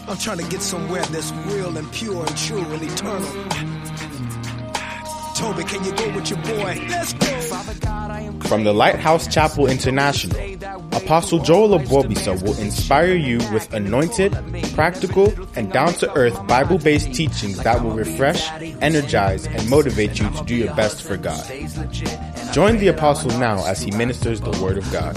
I'm trying to get somewhere that's real and pure and true and eternal. Toby, can you go with your boy? Let's go. From the Lighthouse Chapel International, Apostle Joel Obobisa will inspire you with anointed, practical, and down-to-earth Bible-based teachings that will refresh, energize, and motivate you to do your best for God. Join the Apostle now as he ministers the Word of God.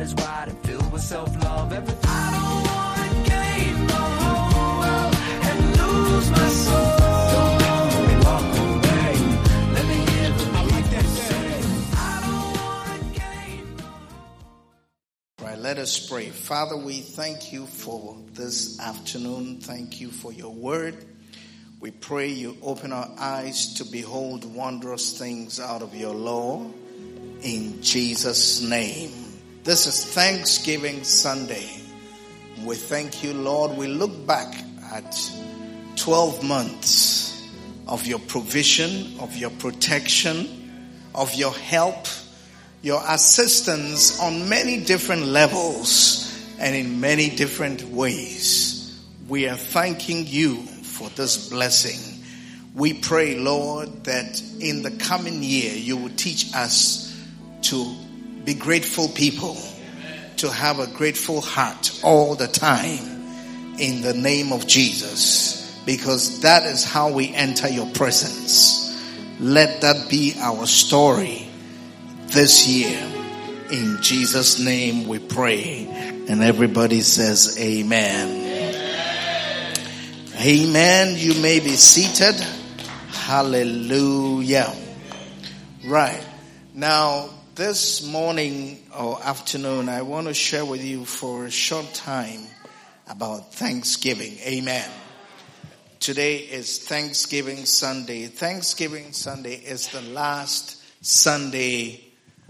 Let us pray. Father, we thank you for this afternoon. Thank you for your word. We pray you open our eyes to behold wondrous things out of your law. In Jesus' name. This is Thanksgiving Sunday. We thank you, Lord. We look back at 12 months of your provision, of your protection, of your help, your assistance on many different levels and in many different ways. We are thanking you for this blessing. We pray, Lord, that in the coming year you will teach us to be grateful people, to have a grateful heart all the time in the name of Jesus, because that is how we enter your presence. Let that be our story this year. In Jesus' name we pray. And everybody says amen. Amen. You may be seated. Hallelujah. Right. Now, this morning or afternoon, I want to share with you for a short time about Thanksgiving. Amen. Today is Thanksgiving Sunday. Thanksgiving Sunday is the last Sunday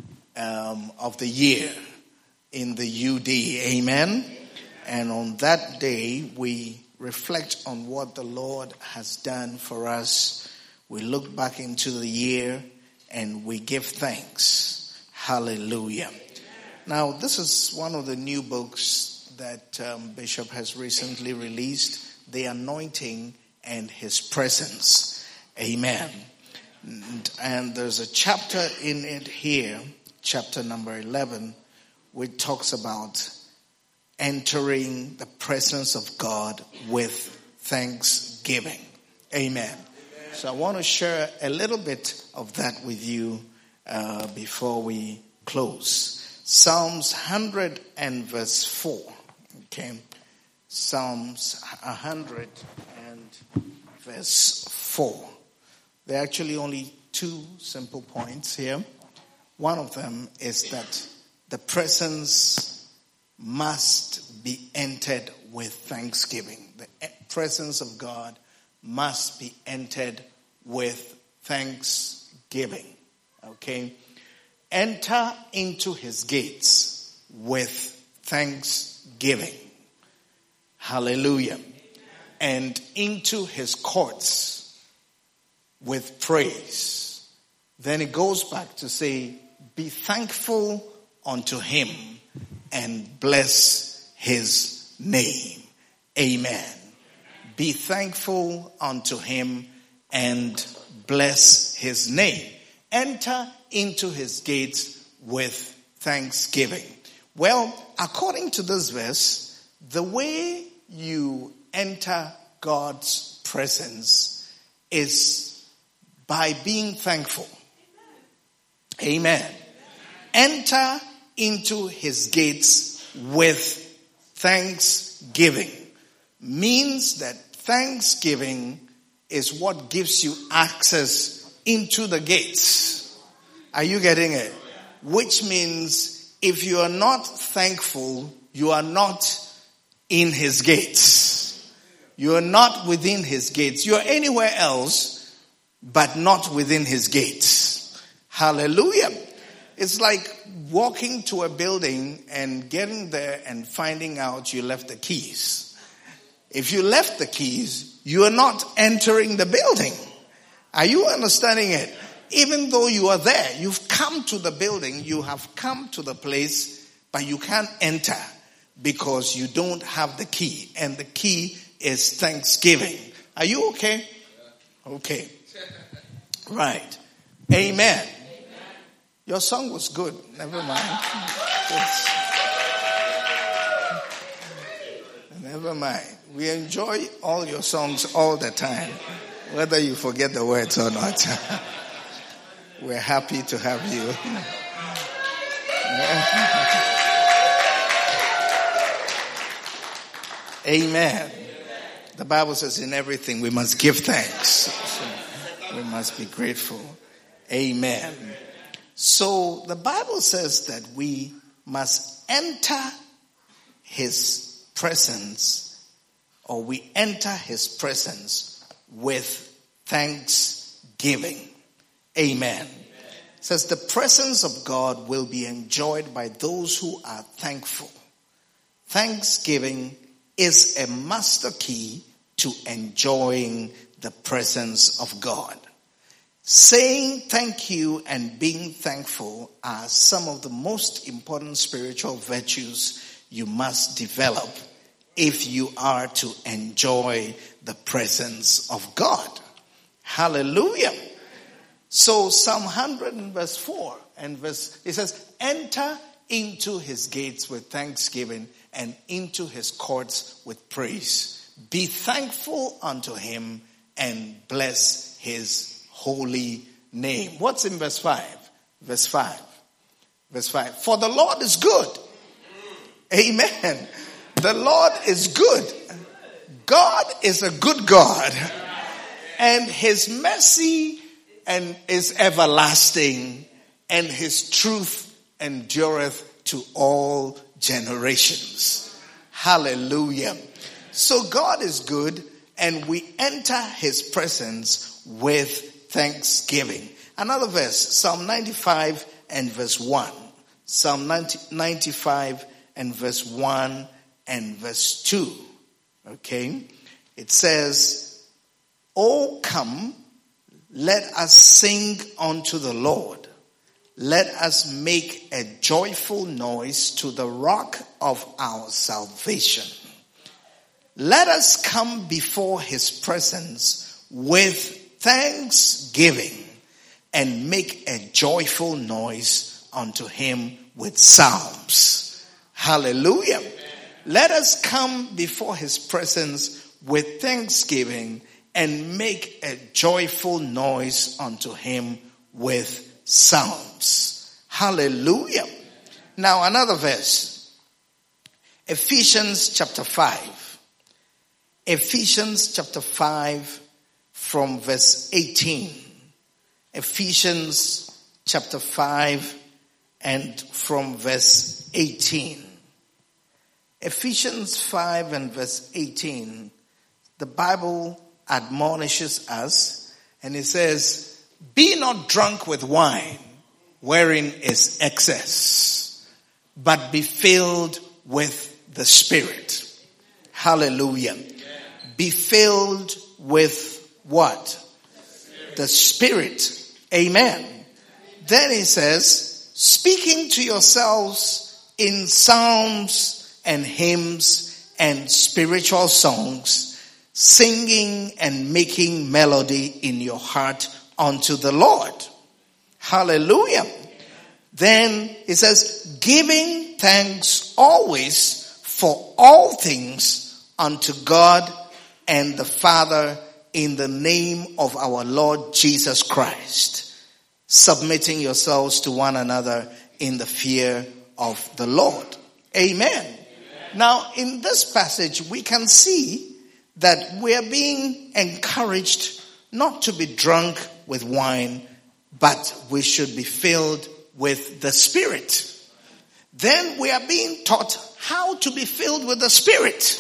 of the year in the UD. Amen. And on that day, we reflect on what the Lord has done for us. We look back into the year and we give thanks. Hallelujah. Now, this is one of the new books that Bishop has recently released, The Anointing and His Presence. Amen. And there's a chapter in it here, chapter number 11, which talks about entering the presence of God with thanksgiving. Amen. So I want to share a little bit of that with you before we close. Psalms 100 and verse 4. Okay. Psalms 100 and verse 4. There are actually only two simple points here. One of them is that the presence must be entered with thanksgiving. The presence of God must be entered with thanksgiving. Okay? Enter into his gates with thanksgiving. Hallelujah. And into his courts with praise. Then it goes back to say, be thankful unto him and bless his name. Amen. Be thankful unto him and bless his name. Enter into his gates with thanksgiving. Well, according to this verse, the way you enter God's presence is by being thankful. Amen. Enter into his gates with thanksgiving. Means that thanksgiving is what gives you access into the gates. Are you getting it? Which means if you are not thankful, you are not in his gates. You are not within his gates. You are anywhere else, but not within his gates. Hallelujah. It's like walking to a building and getting there and finding out you left the keys. If you left the keys, you are not entering the building. Are you understanding it? Even though you are there, you've come to the building, you have come to the place, but you can't enter because you don't have the key. And the key is thanksgiving. Are you okay? Okay. Right. Amen. Your song was good. Never mind. Never mind. We enjoy all your songs all the time, whether you forget the words or not. We're happy to have you. Amen. The Bible says in everything we must give thanks. So we must be grateful. Amen. So the Bible says that we must enter his presence, or we enter his presence with thanksgiving. Amen. It says the presence of God will be enjoyed by those who are thankful. Thanksgiving is a master key to enjoying the presence of God. Saying thank you and being thankful are some of the most important spiritual virtues you must develop if you are to enjoy the presence of God. Hallelujah. So Psalm 100 and verse 4 it says, enter into his gates with thanksgiving and into his courts with praise. Be thankful unto him and bless his holy name. What's in verse 5? Verse 5. For the Lord is good. Amen. The Lord is good. God is a good God. And his mercy is everlasting, and his truth endureth to all generations. Hallelujah. So God is good, and we enter his presence with thanksgiving. Another verse, Psalm 95 and verse 1. Psalm 95 and verse 1 and verse 2. Okay. It says, "O come, let us sing unto the Lord. Let us make a joyful noise to the rock of our salvation. Let us come before his presence with thanksgiving and make a joyful noise unto him with psalms." Hallelujah. Amen. Let us come before his presence with thanksgiving and make a joyful noise unto him with psalms. Hallelujah. Now another verse. Ephesians chapter 5. Ephesians chapter 5 from verse 18. Ephesians chapter 5 and from verse 18. Ephesians 5 and verse 18. The Bible admonishes us, and it says, "Be not drunk with wine, wherein is excess, but be filled with the Spirit." Hallelujah. Be filled with what? The Spirit. Amen. Then he says, speaking to yourselves in psalms and hymns and spiritual songs, singing and making melody in your heart unto the Lord. Hallelujah. Then it says, giving thanks always for all things unto God and the Father in the name of our Lord Jesus Christ, submitting yourselves to one another in the fear of the Lord. Amen. Now, in this passage, we can see that we are being encouraged not to be drunk with wine, but we should be filled with the Spirit. Then we are being taught how to be filled with the Spirit.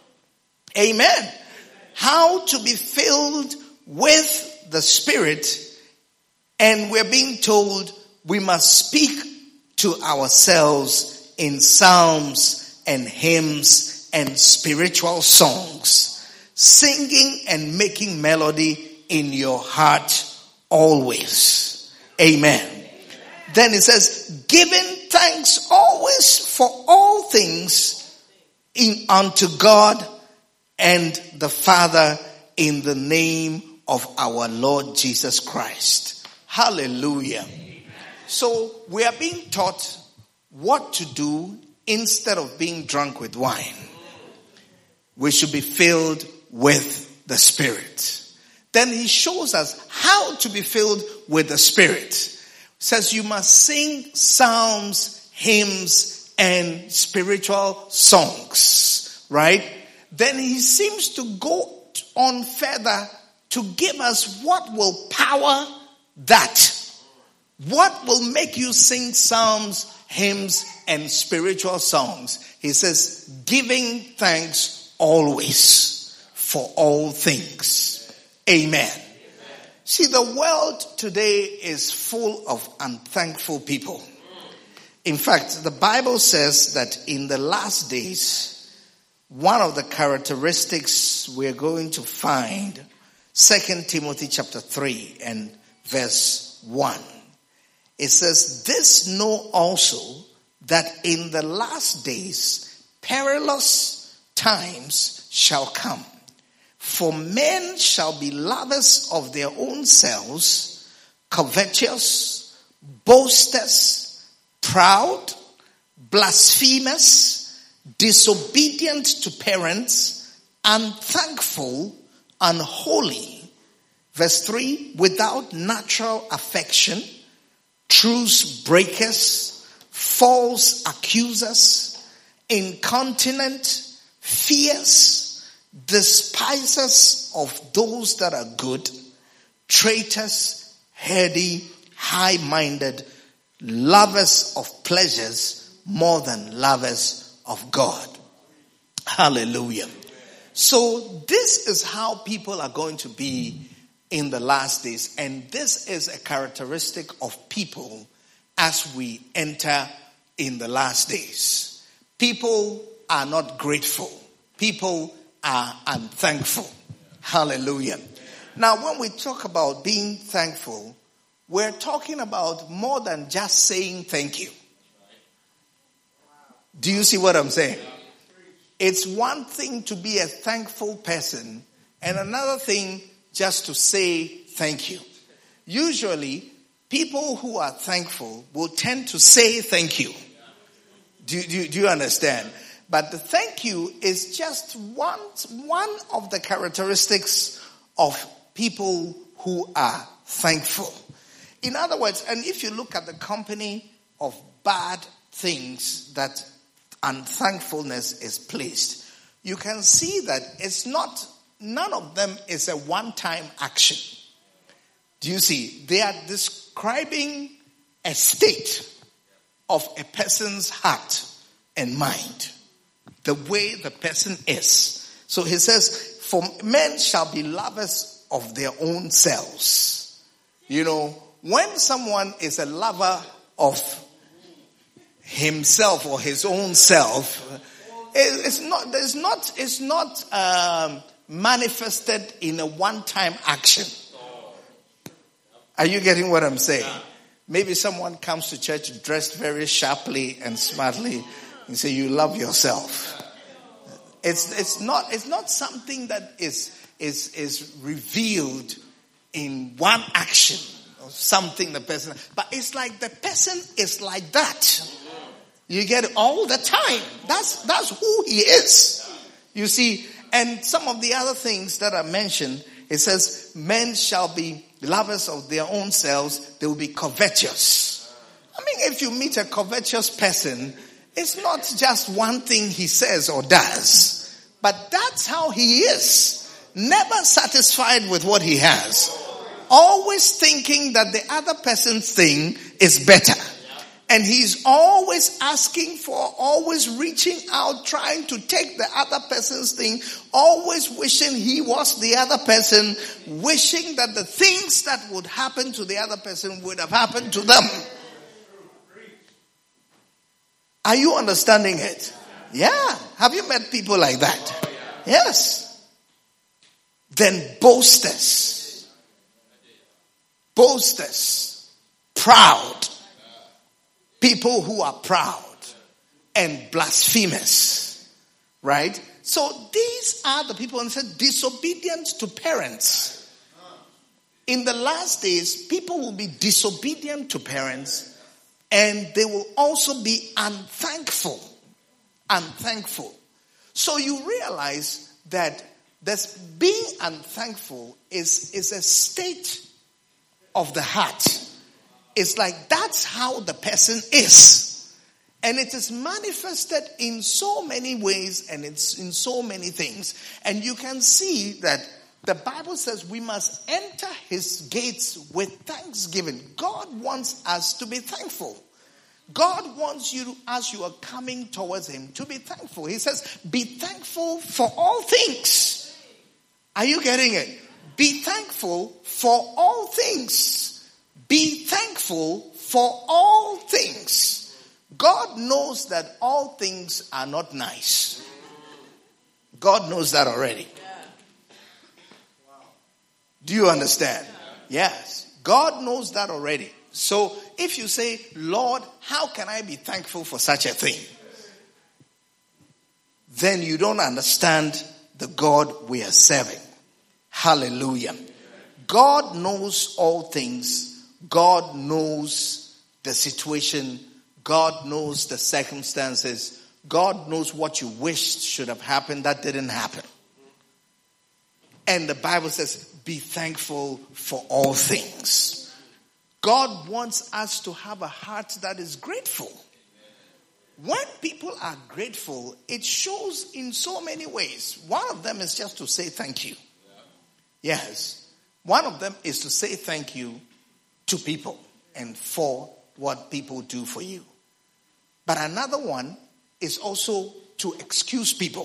Amen. How to be filled with the Spirit. And we're being told we must speak to ourselves in psalms and hymns and spiritual songs, singing and making melody in your heart always. Amen. Then it says, giving thanks always for all things unto God and the Father in the name of our Lord Jesus Christ. Hallelujah. So we are being taught what to do instead of being drunk with wine. We should be filled with the Spirit. Then he shows us how to be filled with the Spirit. Says you must sing psalms, hymns, and spiritual songs. Right? Then he seems to go on further to give us what will power that. What will make you sing psalms, hymns, and spiritual songs? He says, giving thanks always for all things. Amen. See, the world today is full of unthankful people. In fact, the Bible says that in the last days, one of the characteristics we're going to find, 2 Timothy chapter 3 and verse 1. It says, this know also that in the last days perilous times shall come. For men shall be lovers of their own selves, covetous, boasters, proud, blasphemous, disobedient to parents, unthankful, unholy. Verse 3, without natural affection, truce breakers, false accusers, incontinent, fierce, despisers of those that are good, traitors, heady, high-minded, lovers of pleasures more than lovers of God. Hallelujah. So this is how people are going to be in the last days. And this is a characteristic of people as we enter in the last days. People are not grateful. People are unthankful. Hallelujah. Now, when we talk about being thankful, we're talking about more than just saying thank you. Do you see what I'm saying? It's one thing to be a thankful person and another thing just to say thank you. Usually, people who are thankful will tend to say thank you. Do you understand? But the thank you is just one of the characteristics of people who are thankful. In other words, and if you look at the company of bad things that unthankfulness is placed, you can see that none of them is a one-time action. Do you see? They are describing a state of a person's heart and mind. The way the person is. So he says, for men shall be lovers of their own selves. You know, when someone is a lover of himself or his own self, it's not manifested in a one-time action. Are you getting what I'm saying? Maybe someone comes to church dressed very sharply and smartly and say you love yourself. It's not something that is revealed in one action or something the person, but it's like the person is like that. You get it all the time. That's who he is. You see, and some of the other things that are mentioned, it says men shall be lovers of their own selves, they will be covetous. I mean, if you meet a covetous person, it's not just one thing he says or does, but that's how he is. Never satisfied with what he has. Always thinking that the other person's thing is better. And he's always asking for, always reaching out, trying to take the other person's thing, always wishing he was the other person, wishing that the things that would happen to the other person would have happened to them. Are you understanding it? Yeah. Have you met people like that? Yes. Then boasters. Boasters. Proud. People who are proud and blasphemous. Right? So these are the people, and it said disobedient to parents. In the last days, people will be disobedient to parents, and they will also be unthankful. Unthankful. So you realize that this being unthankful is a state of the heart. It's like that's how the person is. And it is manifested in so many ways, and it's in so many things. And you can see that the Bible says we must enter his gates with thanksgiving. God wants us to be thankful. God wants you, as you are coming towards him, to be thankful. He says, be thankful for all things. Are you getting it? Be thankful for all things. Be thankful for all things. God knows that all things are not nice. God knows that already. Do you understand? Yes. God knows that already. So if you say, Lord, how can I be thankful for such a thing? Then you don't understand the God we are serving. Hallelujah. God knows all things. God knows the situation. God knows the circumstances. God knows what you wished should have happened that didn't happen. And the Bible says, be thankful for all things. God wants us to have a heart that is grateful. When people are grateful, it shows in so many ways. One of them is just to say thank you. Yes. One of them is to say thank you to people and for what people do for you. But another one is also to excuse people.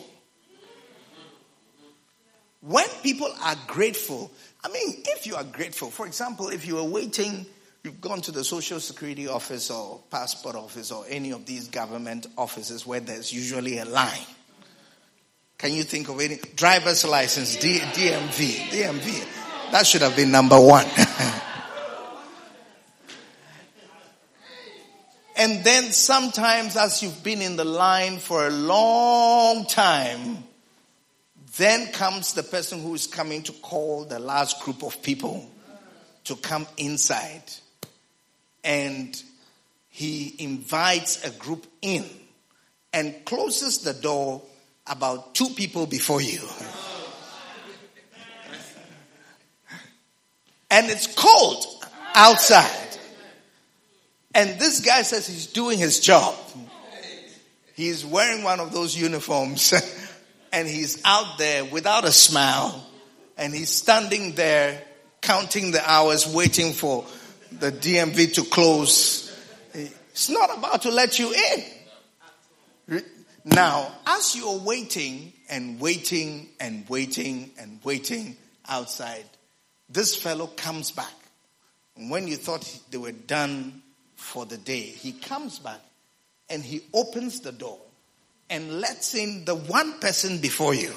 When people are grateful, I mean, if you are grateful, for example, if you are waiting, you've gone to the Social Security office or passport office or any of these government offices where there's usually a line. Can you think of any? Driver's license, DMV. That should have been number one. And then sometimes as you've been in the line for a long time, then comes the person who is coming to call the last group of people to come inside. And he invites a group in and closes the door about 2 people before you. And it's cold outside. And this guy says he's doing his job. He's wearing one of those uniforms. And he's out there without a smile. And he's standing there counting the hours waiting for the DMV to close. It's not about to let you in. Now, as you're waiting and waiting and waiting and waiting outside, this fellow comes back. And when you thought they were done for the day, he comes back and he opens the door and lets in the one person before you.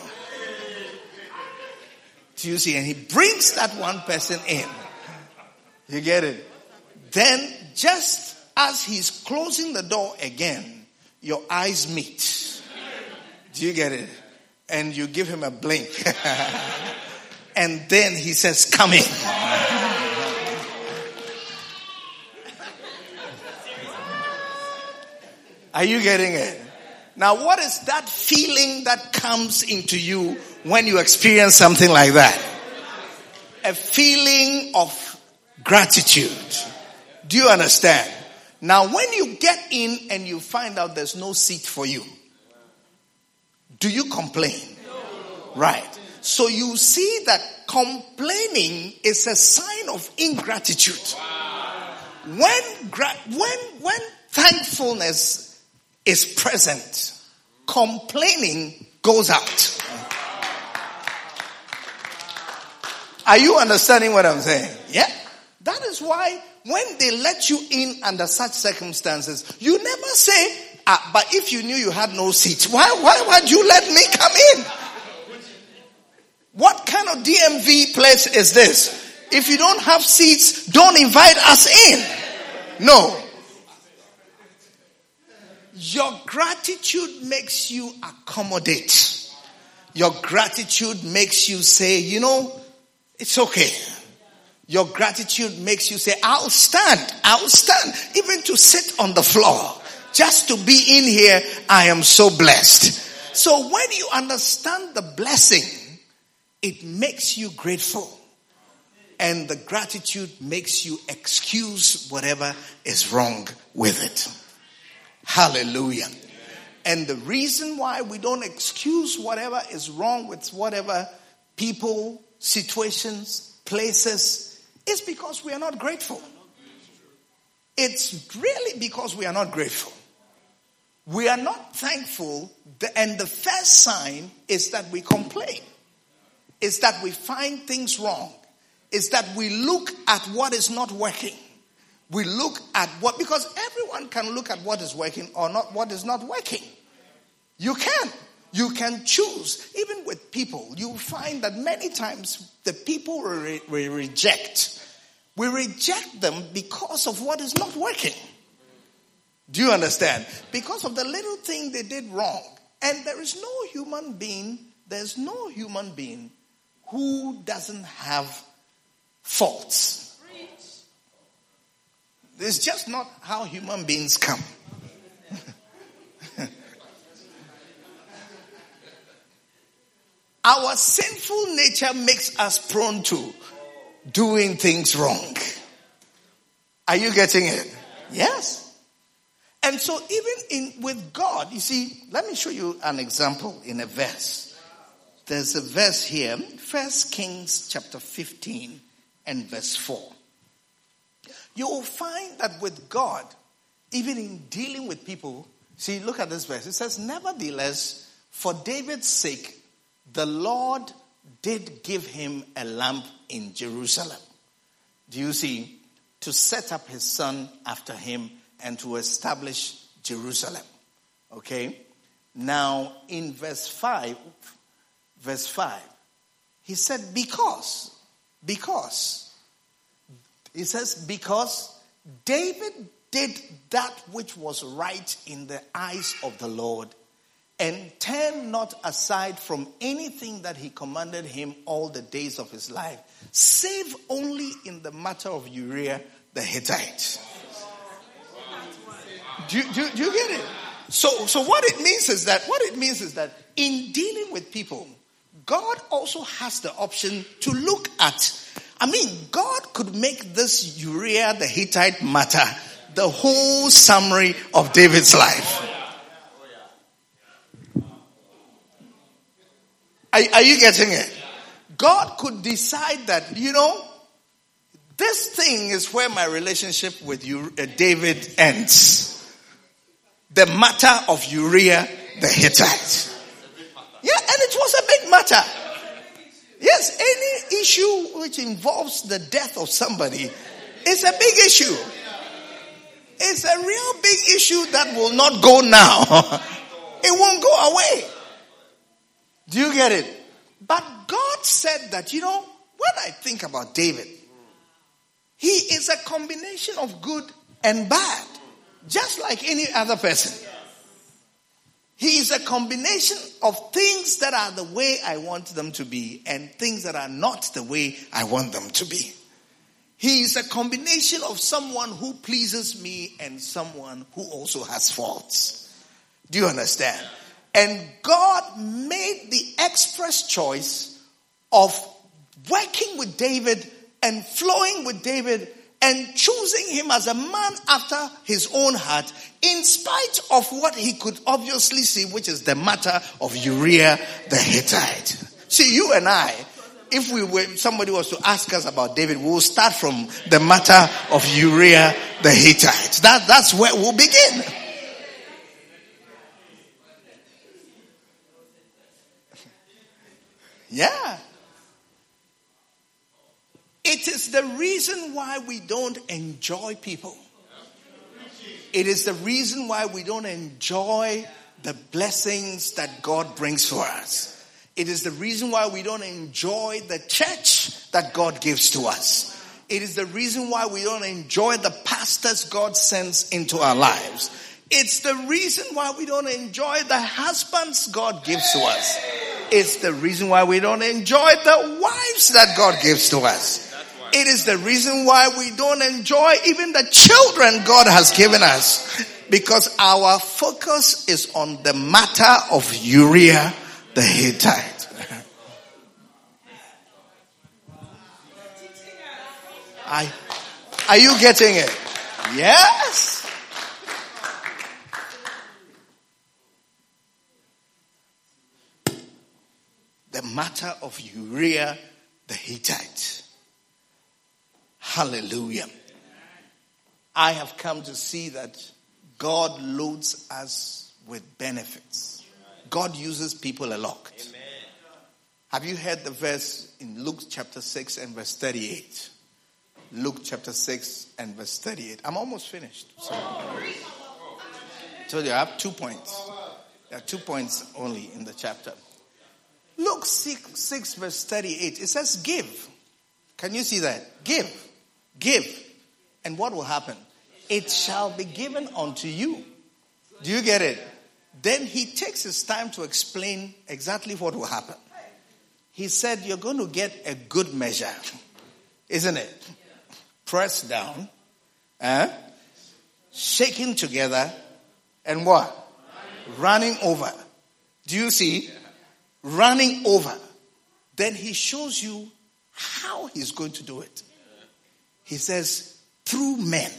Do you see? And he brings that one person in. You get it? Then just as he's closing the door again, your eyes meet. Do you get it? And you give him a blink. And then he says, come in. Are you getting it? Now, what is that feeling that comes into you when you experience something like that? A feeling of gratitude. Do you understand? Now, when you get in and you find out there's no seat for you, do you complain? Right. So you see that complaining is a sign of ingratitude. When thankfulness is present, complaining goes out. Are you understanding what I'm saying? Yeah. That is why when they let you in under such circumstances, you never say, but if you knew you had no seat, why would you let me come in? What kind of DMV place is this? If you don't have seats, don't invite us in. No. Your gratitude makes you accommodate. Your gratitude makes you say, it's okay. Your gratitude makes you say, I'll stand, even to sit on the floor. Just to be in here, I am so blessed. So when you understand the blessing, it makes you grateful. And the gratitude makes you excuse whatever is wrong with it. Hallelujah. And the reason why we don't excuse whatever is wrong with whatever people, situations, places, is because we are not grateful. It's really because we are not grateful. We are not thankful, and the first sign is that we complain. Is that we find things wrong. Is that we look at what is not working. We look at because everyone can look at what is working or not, what is not working. You can choose. Even with people, you find that many times the people we reject them because of what is not working. Do you understand? Because of the little thing they did wrong. And there's no human being who doesn't have faults. It's just not how human beings come. Our sinful nature makes us prone to doing things wrong. Are you getting it? Yes. And so even with God, you see, let me show you an example in a verse. There's a verse here, 1 Kings chapter 15 and verse 4. You will find that with God, even in dealing with people, see, look at this verse. It says, nevertheless, for David's sake, the Lord did give him a lamp in Jerusalem. Do you see? To set up his son after him and to establish Jerusalem. Okay? Now, in verse 5, he said, because. He says, because David did that which was right in the eyes of the Lord and turned not aside from anything that he commanded him all the days of his life, save only in the matter of Uriah the Hittite. Do you get it? So what it means is that in dealing with people, God also has the option to look at. God could make this Uriah the Hittite matter the whole summary of David's life. Are you getting it? God could decide that, this thing is where my relationship with David ends. The matter of Uriah the Hittite. Yeah, and it was a big matter. Yes, any issue which involves the death of somebody is a big issue. It's a real big issue that will not go now. It won't go away. Do you get it? But God said that, when I think about David, he is a combination of good and bad. Just like any other person. He is a combination of things that are the way I want them to be and things that are not the way I want them to be. He is a combination of someone who pleases me and someone who also has faults. Do you understand? And God made the express choice of working with David and flowing with David and choosing him as a man after his own heart, in spite of what he could obviously see, which is the matter of Uriah the Hittite. See, you and I, if somebody was to ask us about David, we'll start from the matter of Uriah the Hittite. That's where we'll begin. Yeah. It is the reason why we don't enjoy people. It is the reason why we don't enjoy the blessings that God brings for us. It is the reason why we don't enjoy the church that God gives to us. It is the reason why we don't enjoy the pastors God sends into our lives. It's the reason why we don't enjoy the husbands God gives to us. It's the reason why we don't enjoy the wives that God gives to us. It is the reason why we don't enjoy even the children God has given us. Because our focus is on the matter of Uriah the Hittite. Are you getting it? Yes. The matter of Uriah the Hittite. Hallelujah. I have come to see that God loads us with benefits. God uses people a lot. Have you heard the verse in Luke chapter 6 and verse 38? Luke chapter 6 and verse 38. I'm almost finished. So, I told you I have 2 points. There are 2 points only in the chapter. Luke 6 verse 38. It says give. Can you see that? Give. And what will happen? It shall be given unto you. Do you get it? Then he takes his time to explain exactly what will happen. He said, you're going to get a good measure. Isn't it? Pressed down. Shaken together. And what? Running over. Do you see? Running over. Then he shows you how he's going to do it. He says, through men.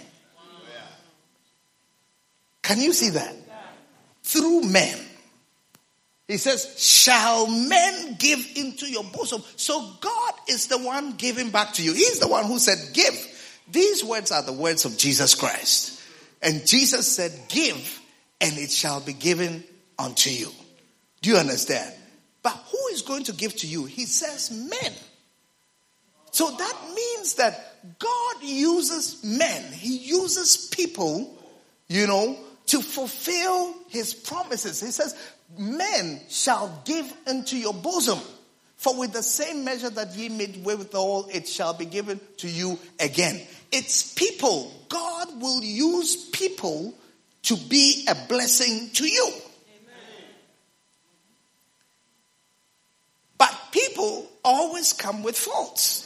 Can you see that? Through men. He says, shall men give into your bosom? So God is the one giving back to you. He's the one who said, give. These words are the words of Jesus Christ. And Jesus said, give, and it shall be given unto you. Do you understand? But who is going to give to you? He says men. So that means that God uses men. He uses people, to fulfill his promises. He says, men shall give into your bosom. For with the same measure that ye made withal, it shall be given to you again. It's people. God will use people to be a blessing to you. But people always come with faults.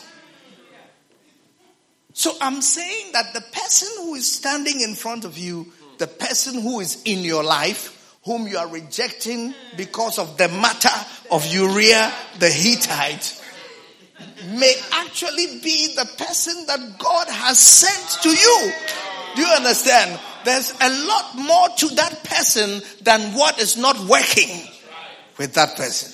So I'm saying that the person who is standing in front of you, the person who is in your life, whom you are rejecting because of the matter of Uriah the Hittite, may actually be the person that God has sent to you. Do you understand? There's a lot more to that person than what is not working with that person.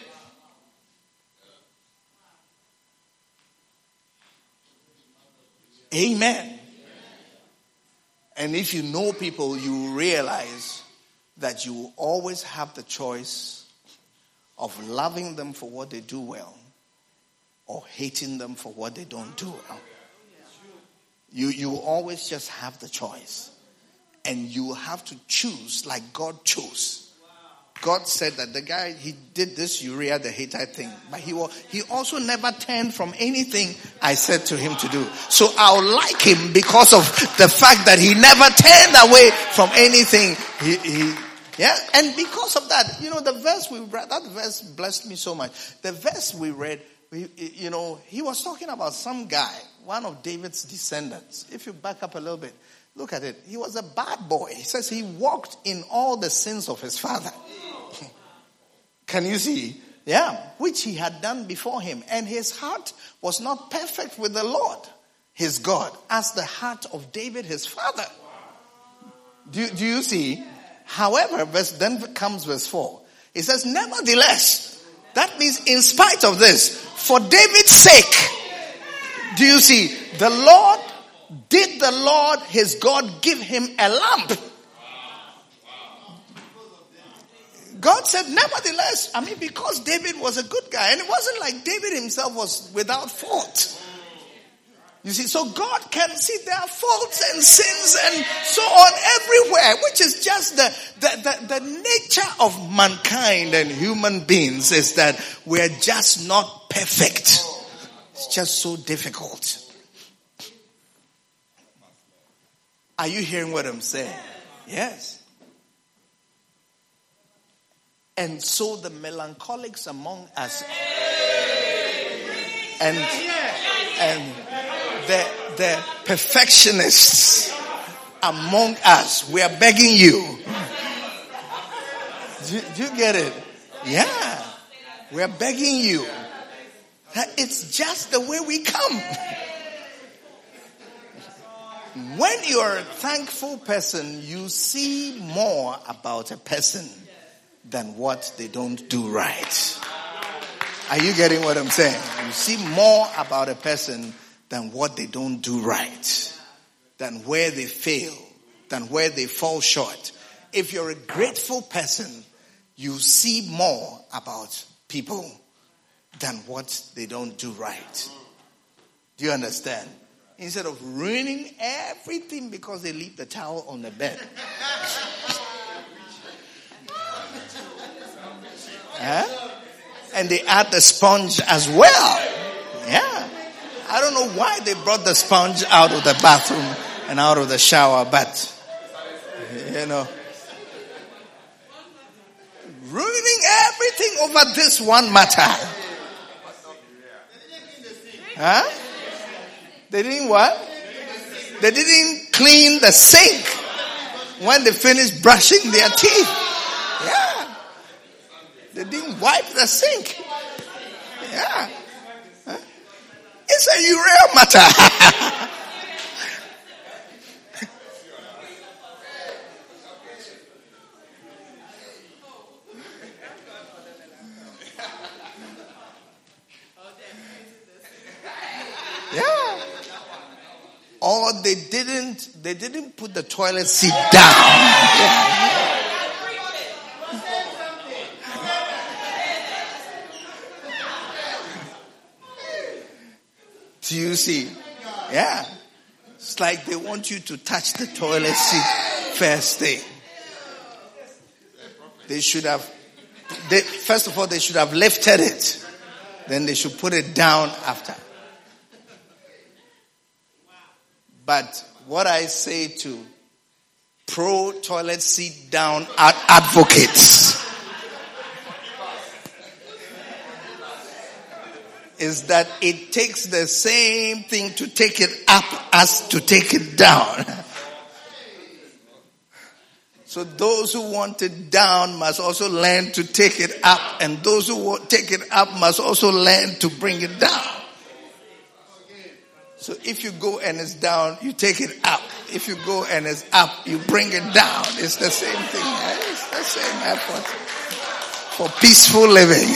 Amen. And if you know people, you realize that you will always have the choice of loving them for what they do well or hating them for what they don't do well. You will always just have the choice. And you will have to choose like God chose. God said that the guy, he did this Uriah the Hittite thing. But he also never turned from anything I said to him to do. So I'll like him because of the fact that he never turned away from anything. And because of that, the verse we read, that verse blessed me so much. The verse we read, he was talking about some guy, one of David's descendants. If you back up a little bit, look at it. He was a bad boy. He says he walked in all the sins of his father. Can you see? Yeah, which he had done before him. And his heart was not perfect with the Lord, his God, as the heart of David, his father. Do you see? However, then comes verse 4. It says, nevertheless, that means in spite of this, for David's sake, do you see? Did the Lord, his God, give him a lamp? God said, nevertheless, because David was a good guy. And it wasn't like David himself was without fault. You see, so God can see there are faults and sins and so on everywhere, which is just the nature of mankind and human beings, is that we're just not perfect. It's just so difficult. Are you hearing what I'm saying? Yes. And so the melancholics among us and the perfectionists among us, we are begging you. Do you get it? Yeah. We are begging you. That it's just the way we come. When you're a thankful person, you see more about a person than what they don't do right. Are you getting what I'm saying? You see more about a person than what they don't do right, than where they fail, than where they fall short. If you're a grateful person, you see more about people than what they don't do right. Do you understand? Instead of ruining everything because they leave the towel on the bed. Huh? And they add the sponge as well. Yeah. I don't know why they brought the sponge out of the bathroom and out of the shower, but, ruining everything over this one matter. Huh? They didn't what? They didn't clean the sink when they finished brushing their teeth. Yeah. They didn't wipe the sink. Yeah. Huh? It's a urea matter. Yeah. Or they didn't put the toilet seat down. Yeah. Do you see? Yeah. It's like they want you to touch the toilet seat first thing. They should have, first of all, they should have lifted it. Then they should put it down after. But what I say to pro toilet seat down advocates is that it takes the same thing to take it up as to take it down. So those who want it down must also learn to take it up, and those who want take it up must also learn to bring it down. So if you go and it's down, you take it up. If you go and it's up, you bring it down. It's the same thing. It's the same effort for peaceful living.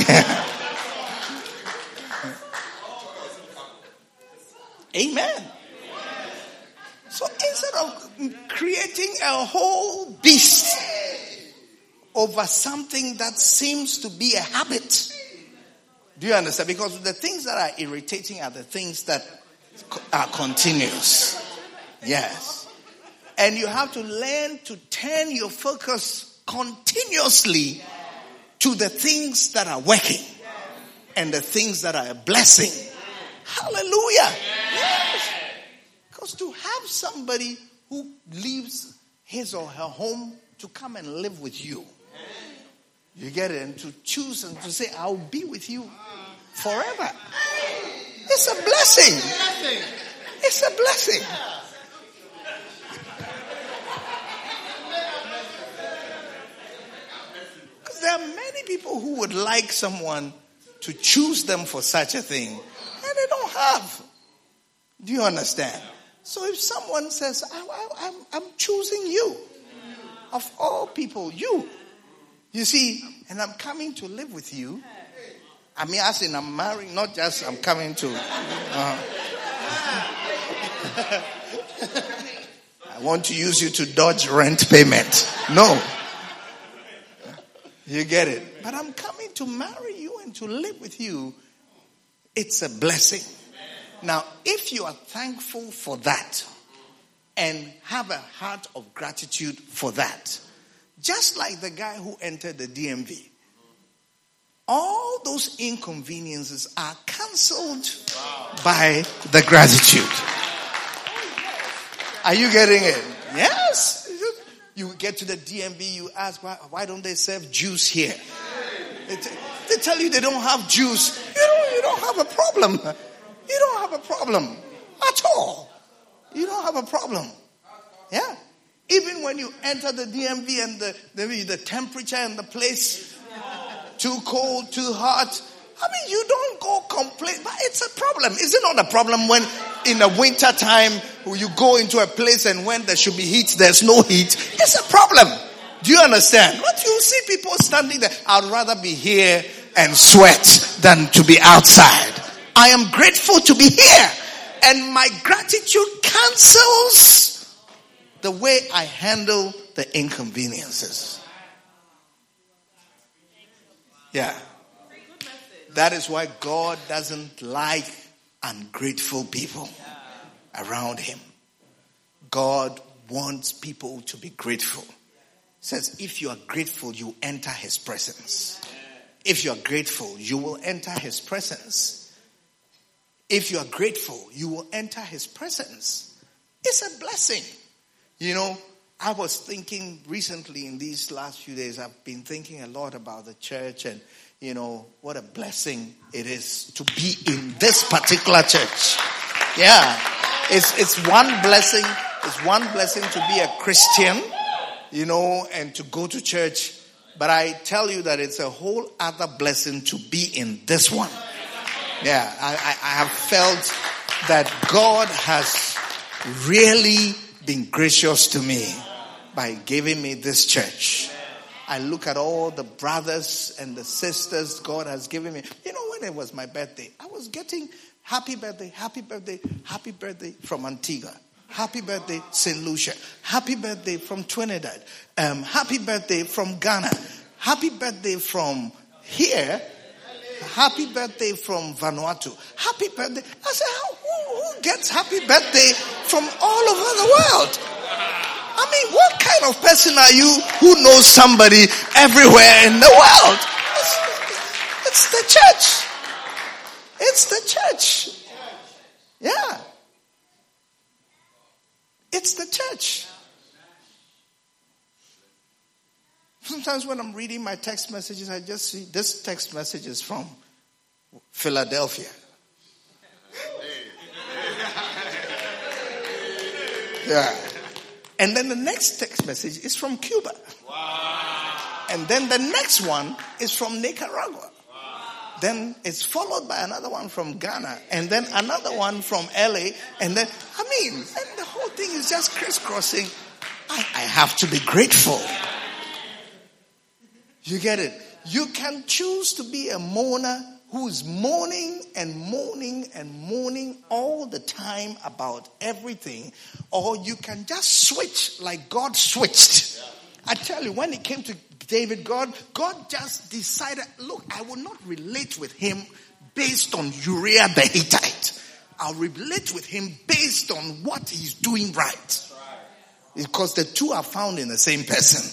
Amen. So instead of creating a whole beast over something that seems to be a habit, do you understand? Because the things that are irritating are the things that are continuous. Yes. And you have to learn to turn your focus continuously to the things that are working and the things that are a blessing. Hallelujah. Yes. Because to have somebody who leaves his or her home to come and live with you, you get it, and to choose and to say, I'll be with you forever. It's a blessing. It's a blessing. Because there are many people who would like someone to choose them for such a thing, and they don't have. Do you understand? So if someone says, I'm choosing you, of all people, you see, and I'm coming to live with you. I mean, as in I'm marrying, not just I'm coming to. I want to use you to dodge rent payment. No. You get it? But I'm coming to marry you and to live with you. It's a blessing. Now, if you are thankful for that and have a heart of gratitude for that, just like the guy who entered the DMV, all those inconveniences are cancelled by the gratitude. Are you getting it? Yes. You get to the DMV, you ask, why don't they serve juice here? They tell you they don't have juice. You don't have a problem. You don't have a problem at all. You don't have a problem. Yeah. Even when you enter the DMV and the temperature and the place too cold, too hot. I mean, you don't go complain, but it's a problem. Is it not a problem when in the winter time you go into a place and when there should be heat, there's no heat? It's a problem. Do you understand? But you see people standing there. I'd rather be here and sweat than to be outside. I am grateful to be here. And my gratitude cancels the way I handle the inconveniences. Yeah. That is why God doesn't like ungrateful people around him. God wants people to be grateful. He says, if you are grateful, you enter his presence. If you are grateful, you will enter his presence. If you are grateful, you will enter his presence. It's a blessing. You know, I was thinking recently in these last few days, I've been thinking a lot about the church and, you know, what a blessing it is to be in this particular church. Yeah. It's one blessing. It's one blessing to be a Christian, you know, and to go to church. But I tell you that it's a whole other blessing to be in this one. Yeah. I have felt that God has really been gracious to me by giving me this church. I look at all the brothers and the sisters God has given me. You know, when it was my birthday, I was getting happy birthday, happy birthday, happy birthday from Antigua. Happy birthday, St. Lucia. Happy birthday from Trinidad. Happy birthday from Ghana. Happy birthday from here. Happy birthday from Vanuatu. Happy birthday. I said, who gets happy birthday from all over the world? I mean, what kind of person are you who knows somebody everywhere in the world? It's the church. It's the church. Yeah. It's the church. Sometimes when I'm reading my text messages, I just see this text message is from Philadelphia. Yeah. And then the next text message is from Cuba. Wow. And then the next one is from Nicaragua. Wow. Then it's followed by another one from Ghana. And then another one from LA. And then, and the whole thing is just crisscrossing. I have to be grateful. You get it? You can choose to be a mourner who's mourning and mourning and mourning all the time about everything, or you can just switch like God switched. I tell you, when it came to David, God just decided, look, I will not relate with him based on Uriah the Hittite. I'll relate with him based on what he's doing right. Because the two are found in the same person.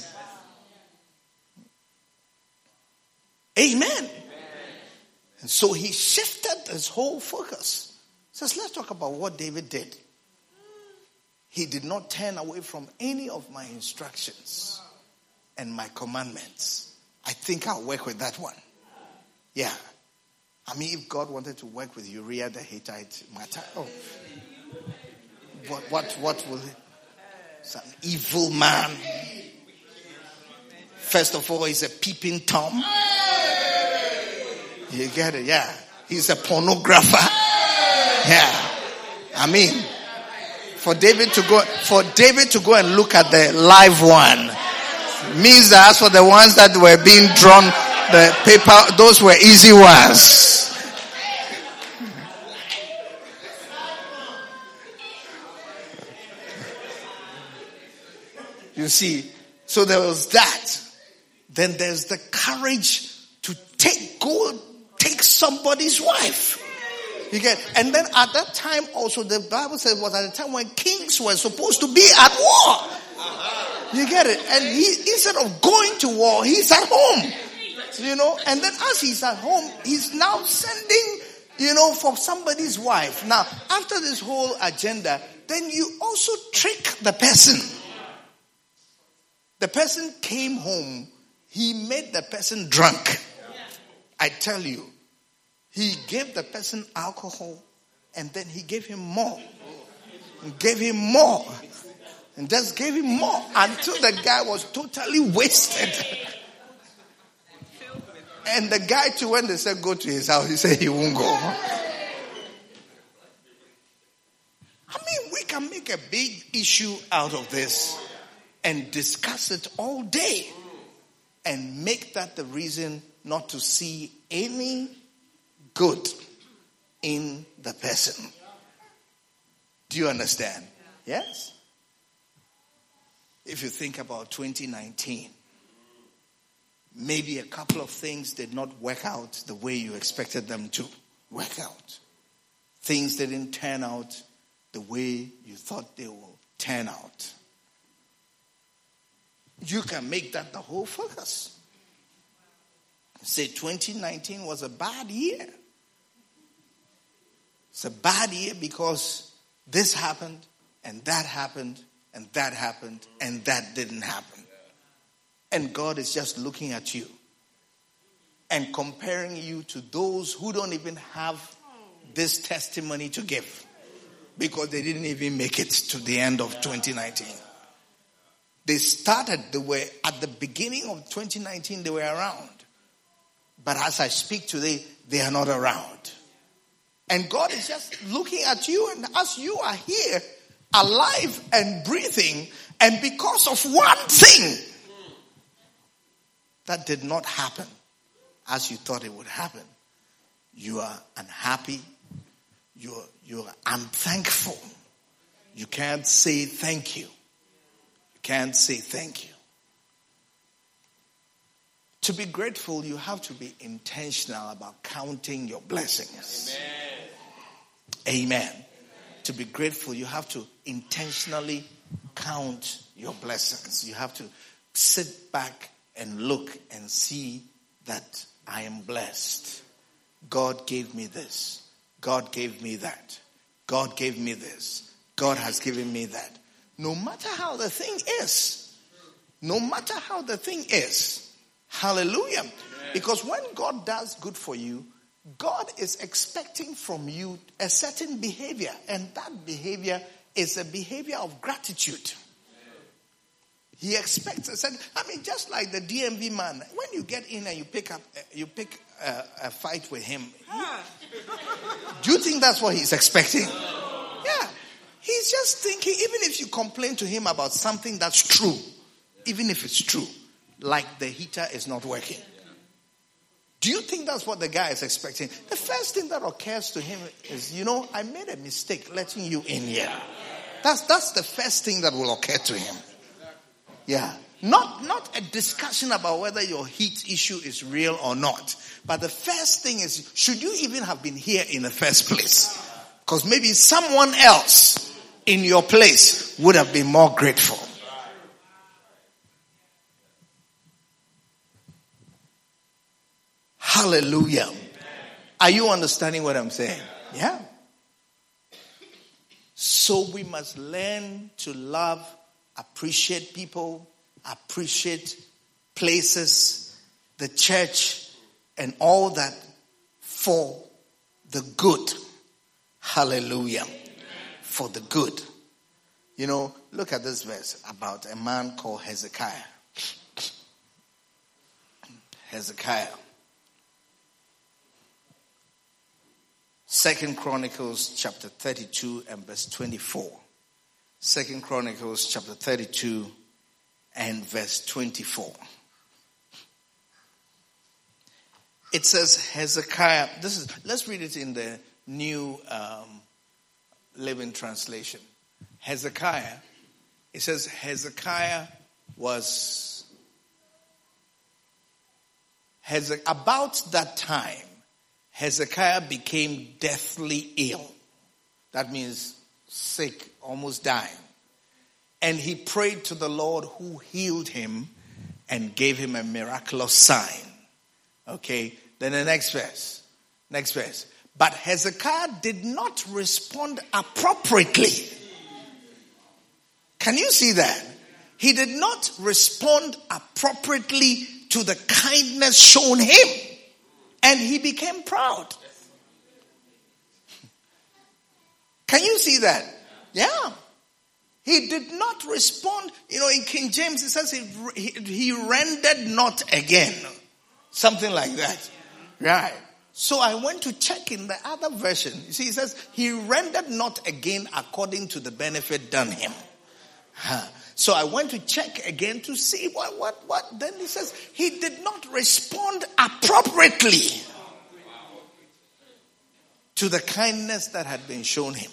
Amen. And so he shifted his whole focus. He says, let's talk about what David did. He did not turn away from any of my instructions and my commandments. I think I'll work with that one. Yeah. If God wanted to work with Uriah the Hittite matter, what will he? Some evil man. First of all, he's a peeping Tom. You get it? Yeah. He's a pornographer. Yeah. For David to go and look at the live one means that as for the ones that were being drawn, the paper, those were easy ones. You see, so there was that. Then there's the courage to take somebody's wife. You get, and then at that time also the Bible says was at a time when kings were supposed to be at war. You get it? And he, instead of going to war, he's at home. You know, and then as he's at home, he's now sending, for somebody's wife. Now, after this whole agenda, then you also trick the person. The person came home, he made the person drunk. I tell you, he gave the person alcohol and then he gave him more. And gave him more. And just gave him more until the guy was totally wasted. And the guy too, when they said go to his house, he said he won't go. I mean, we can make a big issue out of this and discuss it all day and make that the reason not to see any good in the person. Do you understand? Yes. If you think about 2019, maybe a couple of things did not work out the way you expected them to work out. Things didn't turn out the way you thought they will turn out. You can make that the whole focus. Say 2019 was a bad year. It's a bad year because this happened and that happened and that happened and that didn't happen. And God is just looking at you and comparing you to those who don't even have this testimony to give because they didn't even make it to the end of 2019. They started, at the beginning of 2019, they were around. But as I speak today, they are not around. And God is just looking at you, and as you are here, alive and breathing, and because of one thing that did not happen as you thought it would happen, you are unhappy, you're unthankful. You can't say thank you. You can't say thank you. To be grateful, you have to be intentional about counting your blessings. Amen. Amen. To be grateful, you have to intentionally count your blessings. You have to sit back and look and see that I am blessed. God gave me this. God gave me that. God gave me this. God has given me that. No matter how the thing is. No matter how the thing is. Hallelujah. Amen. Because when God does good for you, God is expecting from you a certain behavior. And that behavior is a behavior of gratitude. He expects just like the DMV man, when you get in and you pick a fight with him, do you think that's what he's expecting? Yeah. He's just thinking, even if you complain to him about something that's true, even if it's true, like the heater is not working. Do you think that's what the guy is expecting? The first thing that occurs to him is, I made a mistake letting you in here. That's the first thing that will occur to him. Yeah. Not a discussion about whether your heat issue is real or not. But the first thing is, should you even have been here in the first place? Because maybe someone else in your place would have been more grateful. Hallelujah. Are you understanding what I'm saying? Yeah. So we must learn to love, appreciate people, appreciate places, the church, and all that for the good. Hallelujah. For the good. Look at this verse about a man called Hezekiah. Hezekiah. 2 Chronicles chapter 32 and verse 24. 2 Chronicles chapter 32 and verse 24. It says Hezekiah, let's read it in the New Living Translation. Hezekiah, it says Hezekiah was, about that time, Hezekiah became deathly ill. That means sick, almost dying. And he prayed to the Lord who healed him and gave him a miraculous sign. Okay, then the next verse. But Hezekiah did not respond appropriately. Can you see that? He did not respond appropriately to the kindness shown him. And he became proud. Can you see that? Yeah. He did not respond. In King James it says he rendered not again. Something like that. Right. So I went to check in the other version. You see, it says he rendered not again according to the benefit done him. So I went to check again to see what. Then he says he did not respond appropriately to the kindness that had been shown him.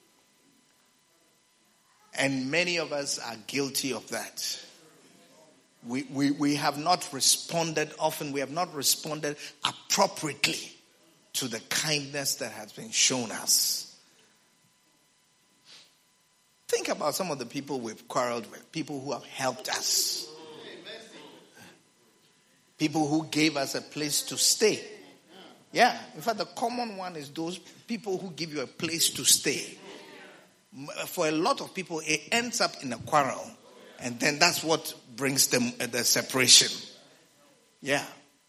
And many of us are guilty of that. We have not responded often. We have not responded appropriately to the kindness that has been shown us. Think about some of the people we've quarreled with. People who have helped us. People who gave us a place to stay. Yeah. In fact, the common one is those people who give you a place to stay. For a lot of people, it ends up in a quarrel. And then that's what brings them the separation. Yeah.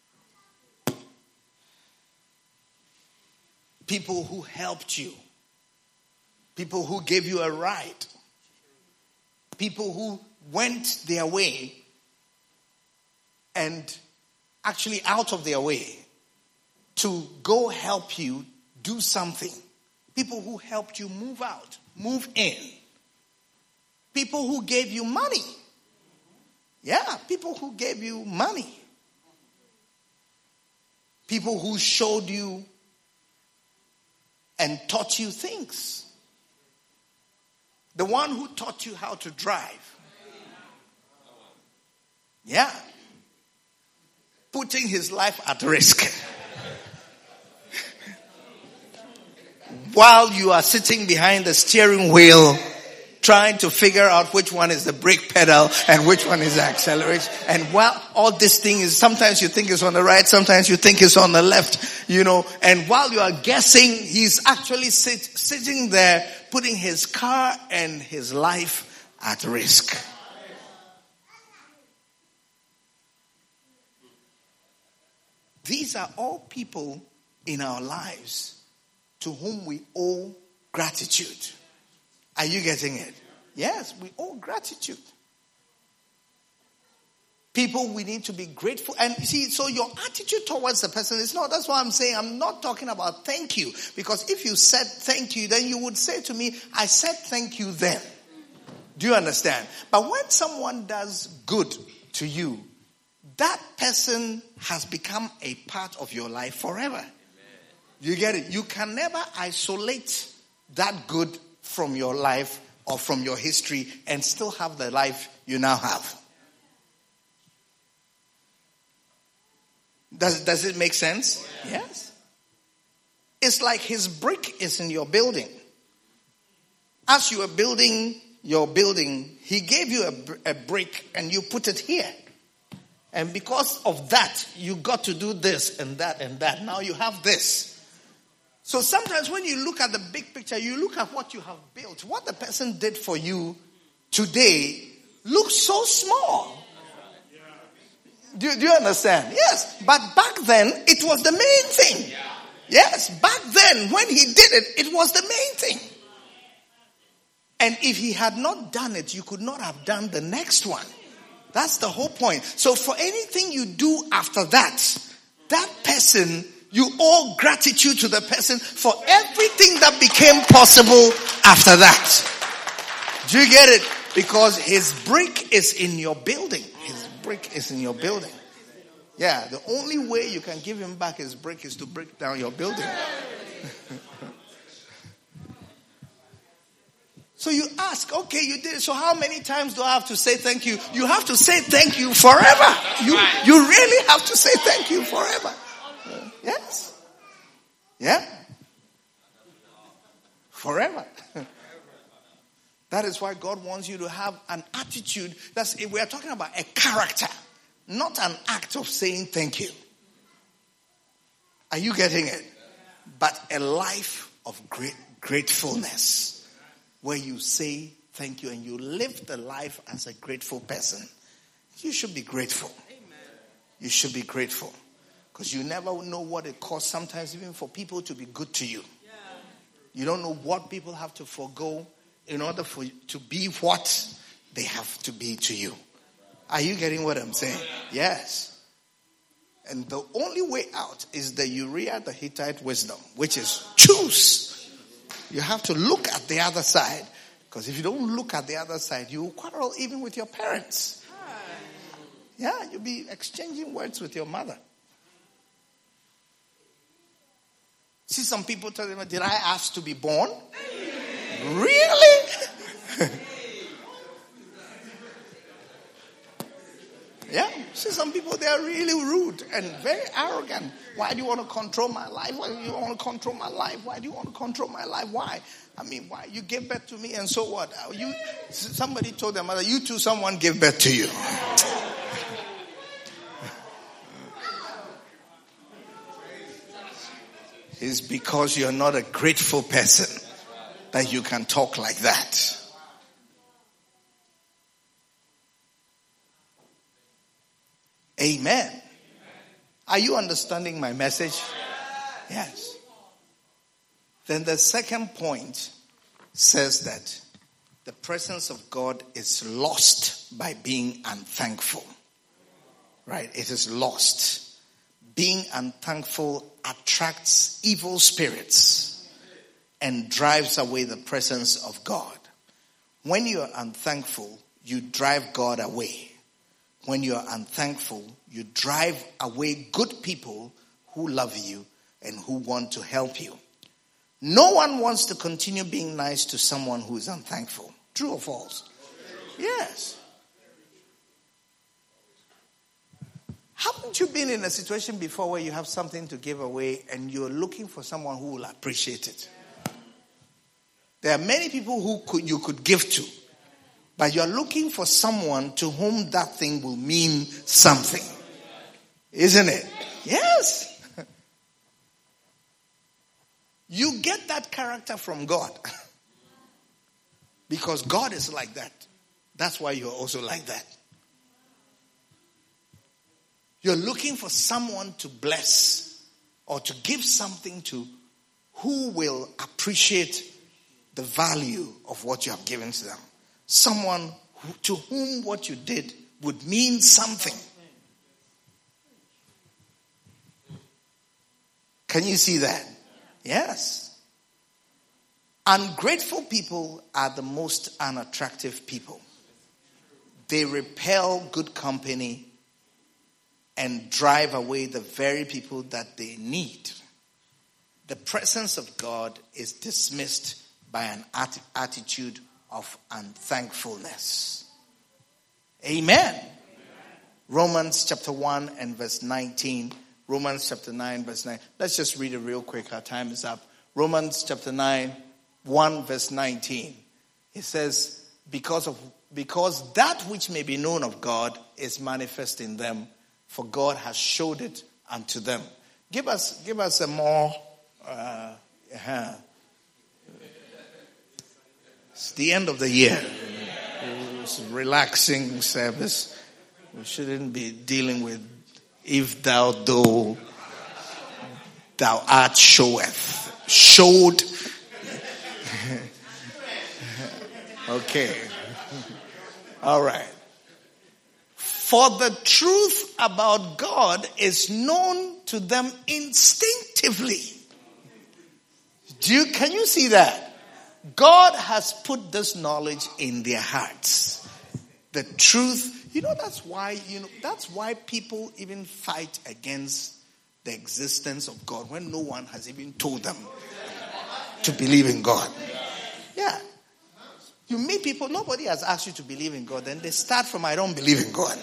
People who helped you. People who gave you a ride. People who went their way and actually out of their way to go help you do something. People who helped you move out, move in. People who gave you money. Yeah, people who gave you money. People who showed you and taught you things. The one who taught you how to drive. Yeah. Putting his life at risk. While you are sitting behind the steering wheel, trying to figure out which one is the brake pedal and which one is the accelerator. And while all this thing is, sometimes you think it's on the right, sometimes you think it's on the left, and while you are guessing, he's actually sitting there putting his car and his life at risk. These are all people in our lives to whom we owe gratitude. Are you getting it? Yes, we owe gratitude. People we need to be grateful. And see, so your attitude towards the person is not, that's why I'm saying I'm not talking about thank you. Because if you said thank you, then you would say to me, I said thank you then. Do you understand? But when someone does good to you, that person has become a part of your life forever. You get it? You can never isolate that good from your life or from your history and still have the life you now have. Does it make sense? Yes. It's like his brick is in your building. As you are building your building, he gave you a brick and you put it here. And because of that, you got to do this and that and that. Now you have this. So sometimes when you look at the big picture, you look at what you have built. What the person did for you today looks so small. Do you understand? Yes. But back then, it was the main thing. Yes. Back then, when he did it, it was the main thing. And if he had not done it, you could not have done the next one. That's the whole point. So for anything you do after that, that person, you owe gratitude to the person for everything that became possible after that. Do you get it? Because his brick is in your building. His brick is in your building. Yeah, the only way you can give him back his brick is to break down your building. So you ask, okay, you did it. So how many times do I have to say thank you? You have to say thank you forever. You really have to say thank you forever. Yes. Yeah. Forever. That is why God wants you to have an attitude. We are talking about a character, not an act of saying thank you. Are you getting it? But a life of gratefulness, where you say thank you and you live the life as a grateful person. You should be grateful. You should be grateful. Because you never know what it costs sometimes even for people to be good to you. You don't know what people have to forego in order for you to be what they have to be to you. Are you getting what I'm saying? Yes. And the only way out is the Uriah the Hittite wisdom, which is choose. You have to look at the other side. Because if you don't look at the other side, you will quarrel even with your parents. Yeah, you'll be exchanging words with your mother. See, some people tell them, did I ask to be born? Really? Yeah. See, some people, they are really rude and very arrogant. Why do you want to control my life? Why do you want to control my life? Why do you want to control my life? Why? I mean, why? You gave birth to me and so what? Somebody told their mother, you too, someone gave birth to you. It's because you're not a grateful person that you can talk like that. Amen. Are you understanding my message? Yes. Then the second point says that the presence of God is lost by being unthankful. Right? It is lost. Being unthankful attracts evil spirits and drives away the presence of God. When you are unthankful, you drive God away. When you are unthankful, you drive away good people who love you and who want to help you. No one wants to continue being nice to someone who is unthankful. True or false? Yes. Haven't you been in a situation before where you have something to give away and you're looking for someone who will appreciate it? There are many people who you could give to, but you're looking for someone to whom that thing will mean something. Isn't it? Yes. You get that character from God. Because God is like that. That's why you're also like that. You're looking for someone to bless or to give something to who will appreciate the value of what you have given to them. Someone to whom what you did would mean something. Can you see that? Yes. Ungrateful people are the most unattractive people. They repel good company and drive away the very people that they need. The presence of God is dismissed by an attitude of unthankfulness. Amen. Romans chapter 1 and verse 19. Romans chapter 9 verse 9. Let's just read it real quick. Our time is up. Romans chapter 9, 1 verse 19. It says, because that which may be known of God is manifest in them, for God has showed it unto them. Give us a more it's the end of the year. It's a relaxing service. We shouldn't be dealing with if thou though thou art showeth. Showed. Okay. All right. For the truth about God is known to them instinctively. Can you see that? God has put this knowledge in their hearts. The truth, that's why people even fight against the existence of God when no one has even told them to believe in God. Yeah. You meet people, nobody has asked you to believe in God, then they start from, I don't believe in God.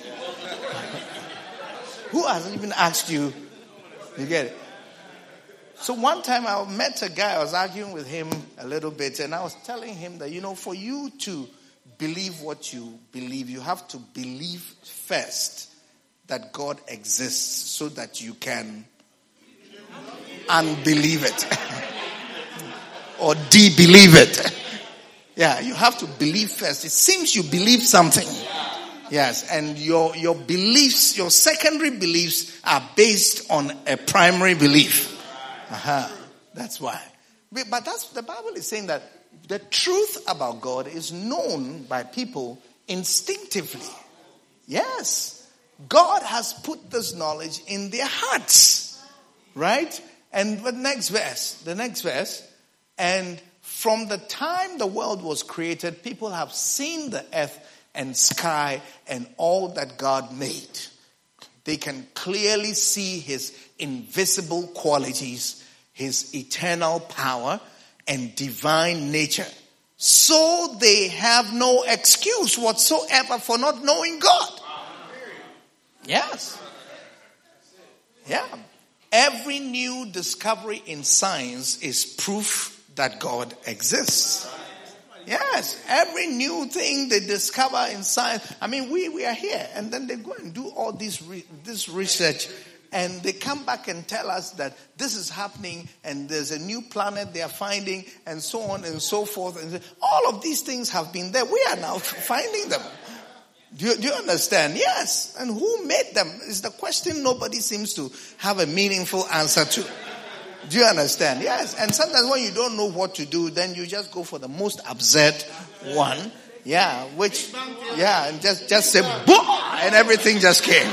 Who hasn't even asked you? You get it? So one time I met a guy, I was arguing with him a little bit, and I was telling him that, for you to believe what you believe, you have to believe first that God exists so that you can unbelieve it or de-believe it. Yeah, you have to believe first. It seems you believe something. Yes, and your beliefs, your secondary beliefs are based on a primary belief. That's why. But the Bible is saying that the truth about God is known by people instinctively. Yes. God has put this knowledge in their hearts. Right? And the next verse. And from the time the world was created, people have seen the earth and sky and all that God made. They can clearly see his invisible qualities, his eternal power and divine nature. So they have no excuse whatsoever for not knowing God. Yes. Yeah. Every new discovery in science is proof that God exists. Yes, every new thing they discover in science. I mean, we are here, and then they go and do all this research, and they come back and tell us that this is happening, and there's a new planet they are finding, and so on and so forth. And all of these things have been there. We are now finding them. Do you understand? Yes. And who made them is the question nobody seems to have a meaningful answer to. Do you understand? Yes. And sometimes when you don't know what to do, then you just go for the most absurd one. Yeah. And just say, "Bah!" and everything just came.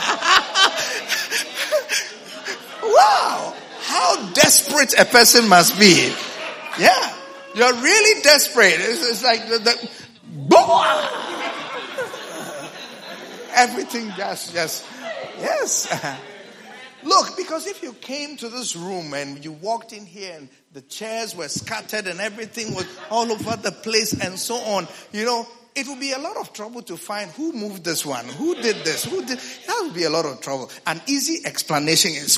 Wow. How desperate a person must be. Yeah. You're really desperate. It's like the "Bah!" Everything just, yes. Look, because if you came to this room and you walked in here and the chairs were scattered and everything was all over the place and so on, it would be a lot of trouble to find who moved this one, who did this, that would be a lot of trouble. An easy explanation is,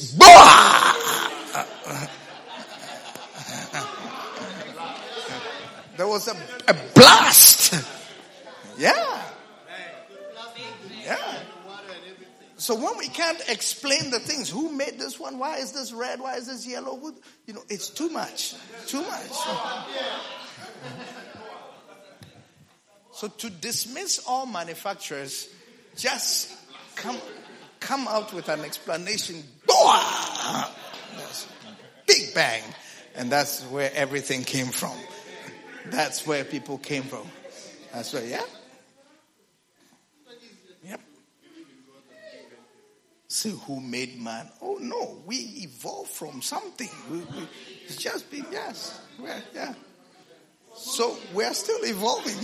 there was a blast. Yeah. Yeah. So when we can't explain the things, who made this one? Why is this red? Why is this yellow? It's too much. Too much. So to dismiss all manufacturers, just come out with an explanation. Big bang. And that's where everything came from. That's where people came from. That's where, yeah. Yep. Say, who made man? Oh no, we evolved from something. It's just been, yes. Yeah. So we're still evolving.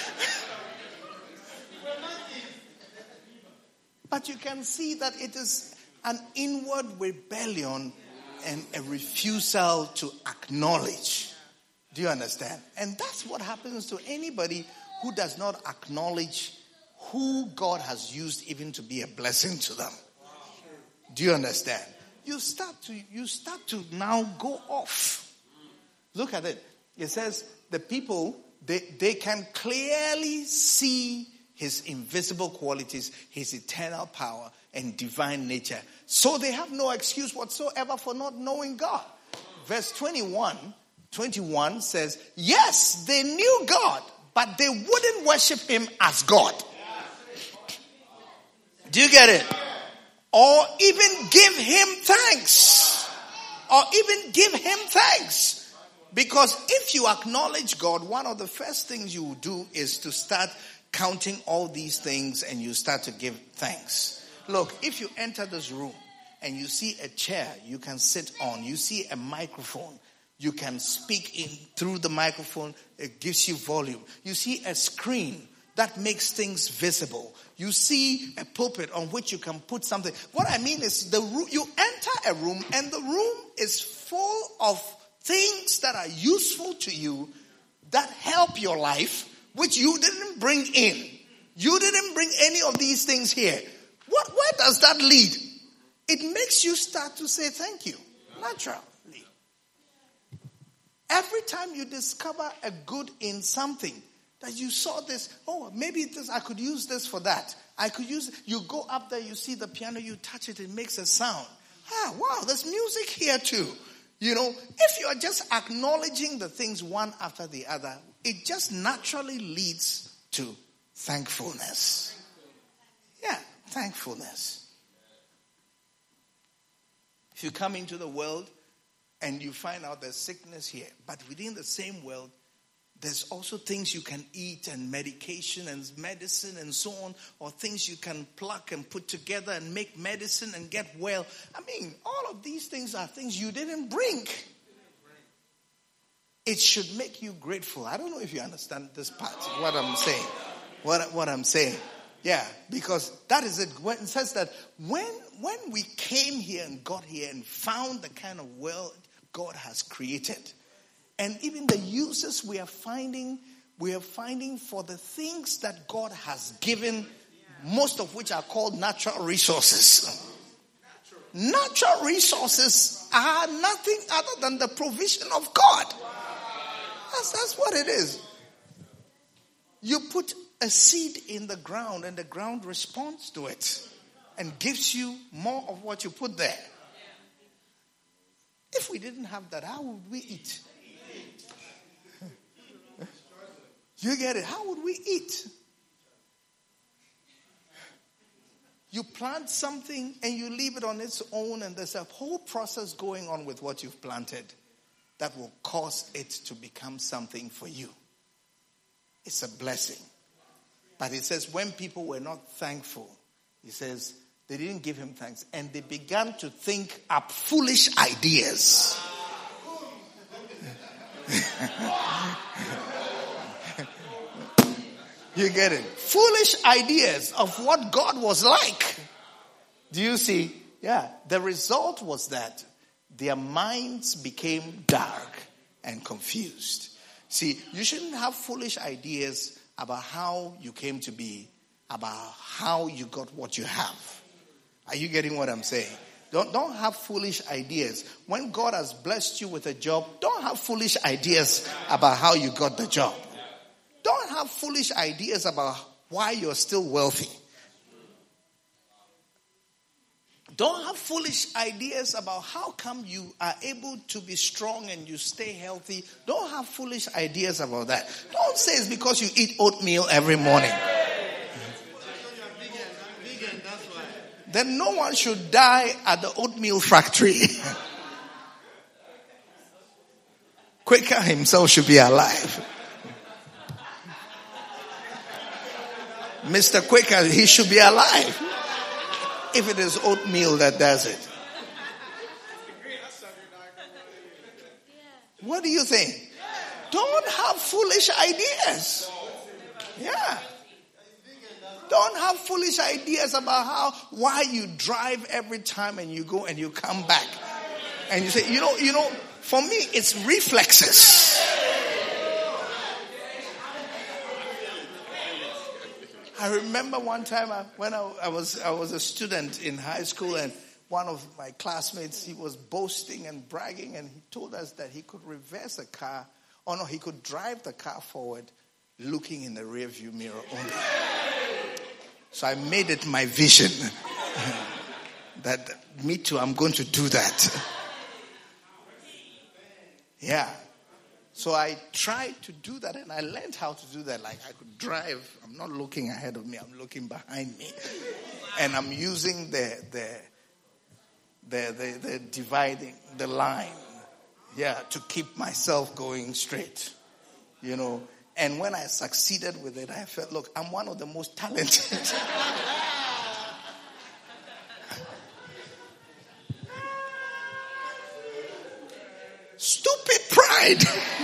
But you can see that it is an inward rebellion and a refusal to acknowledge. Do you understand? And that's what happens to anybody who does not acknowledge who God has used even to be a blessing to them. Do you understand? You start to now go off. Look at it. It says the people, they can clearly see his invisible qualities, his eternal power and divine nature. So they have no excuse whatsoever for not knowing God. Verse 21 says, yes, they knew God, but they wouldn't worship him as God. Do you get it? Or even give him thanks. Because if you acknowledge God, one of the first things you will do is to start counting all these things and you start to give thanks. Look, if you enter this room and you see a chair you can sit on, you see a microphone, you can speak in through the microphone, it gives you volume. You see a screen that makes things visible. You see a pulpit on which you can put something. What I mean is you enter a room and the room is full of things that are useful to you that help your life, which you didn't bring in. You didn't bring any of these things here. Where does that lead? It makes you start to say thank you, naturally. Every time you discover a good in something, that you saw this, maybe this, I could use this for that. You go up there, you see the piano, you touch it, it makes a sound. Wow, there's music here too. If you're just acknowledging the things one after the other, it just naturally leads to thankfulness. Thankfulness. If you come into the world and you find out there's sickness here, but within the same world, there's also things you can eat and medication and medicine and so on, or things you can pluck and put together and make medicine and get well. I mean, all of these things are things you didn't bring. It should make you grateful. I don't know if you understand this part, what I'm saying. What I'm saying. Yeah, because that is it. When it says that when we came here and got here and found the kind of world God has created, and even the uses we are finding for the things that God has given, most of which are called natural resources. Natural resources are nothing other than the provision of God. That's what it is. You put a seed in the ground and the ground responds to it and gives you more of what you put there. If we didn't have that, how would we eat? You get it? How would we eat? You plant something and you leave it on its own, and there's a whole process going on with what you've planted that will cause it to become something for you. It's a blessing. But it says when people were not thankful, he says they didn't give him thanks, and they began to think up foolish ideas. You get it? Foolish ideas of what God was like. Do you see? Yeah. The result was that their minds became dark and confused. See, you shouldn't have foolish ideas about how you came to be, about how you got what you have. Are you getting what I'm saying? Don't have foolish ideas. When God has blessed you with a job, don't have foolish ideas about how you got the job. Don't have foolish ideas about why you're still wealthy. Don't have foolish ideas about how come you are able to be strong and you stay healthy. Don't have foolish ideas about that. Don't say it's because you eat oatmeal every morning. Then no one should die at the oatmeal factory. Quaker himself should be alive. Mr. Quaker, he should be alive. If it is oatmeal that does it. What do you think? Don't have foolish ideas. Yeah. Don't have foolish ideas about why you drive every time and you go and you come back. And you say, you know, for me it's reflexes. I remember one time when I was a student in high school, and one of my classmates, he was boasting and bragging, and he told us that he could reverse a car, he could drive the car forward looking in the rear view mirror only. So I made it my vision that me too, I'm going to do that. Yeah. So I tried to do that, and I learned how to do that. Like I could drive. I'm not looking ahead of me. I'm looking behind me. And I'm using the dividing, the line. Yeah, to keep myself going straight. You know. And when I succeeded with it, I felt, look, I'm one of the most talented. Stupid pride.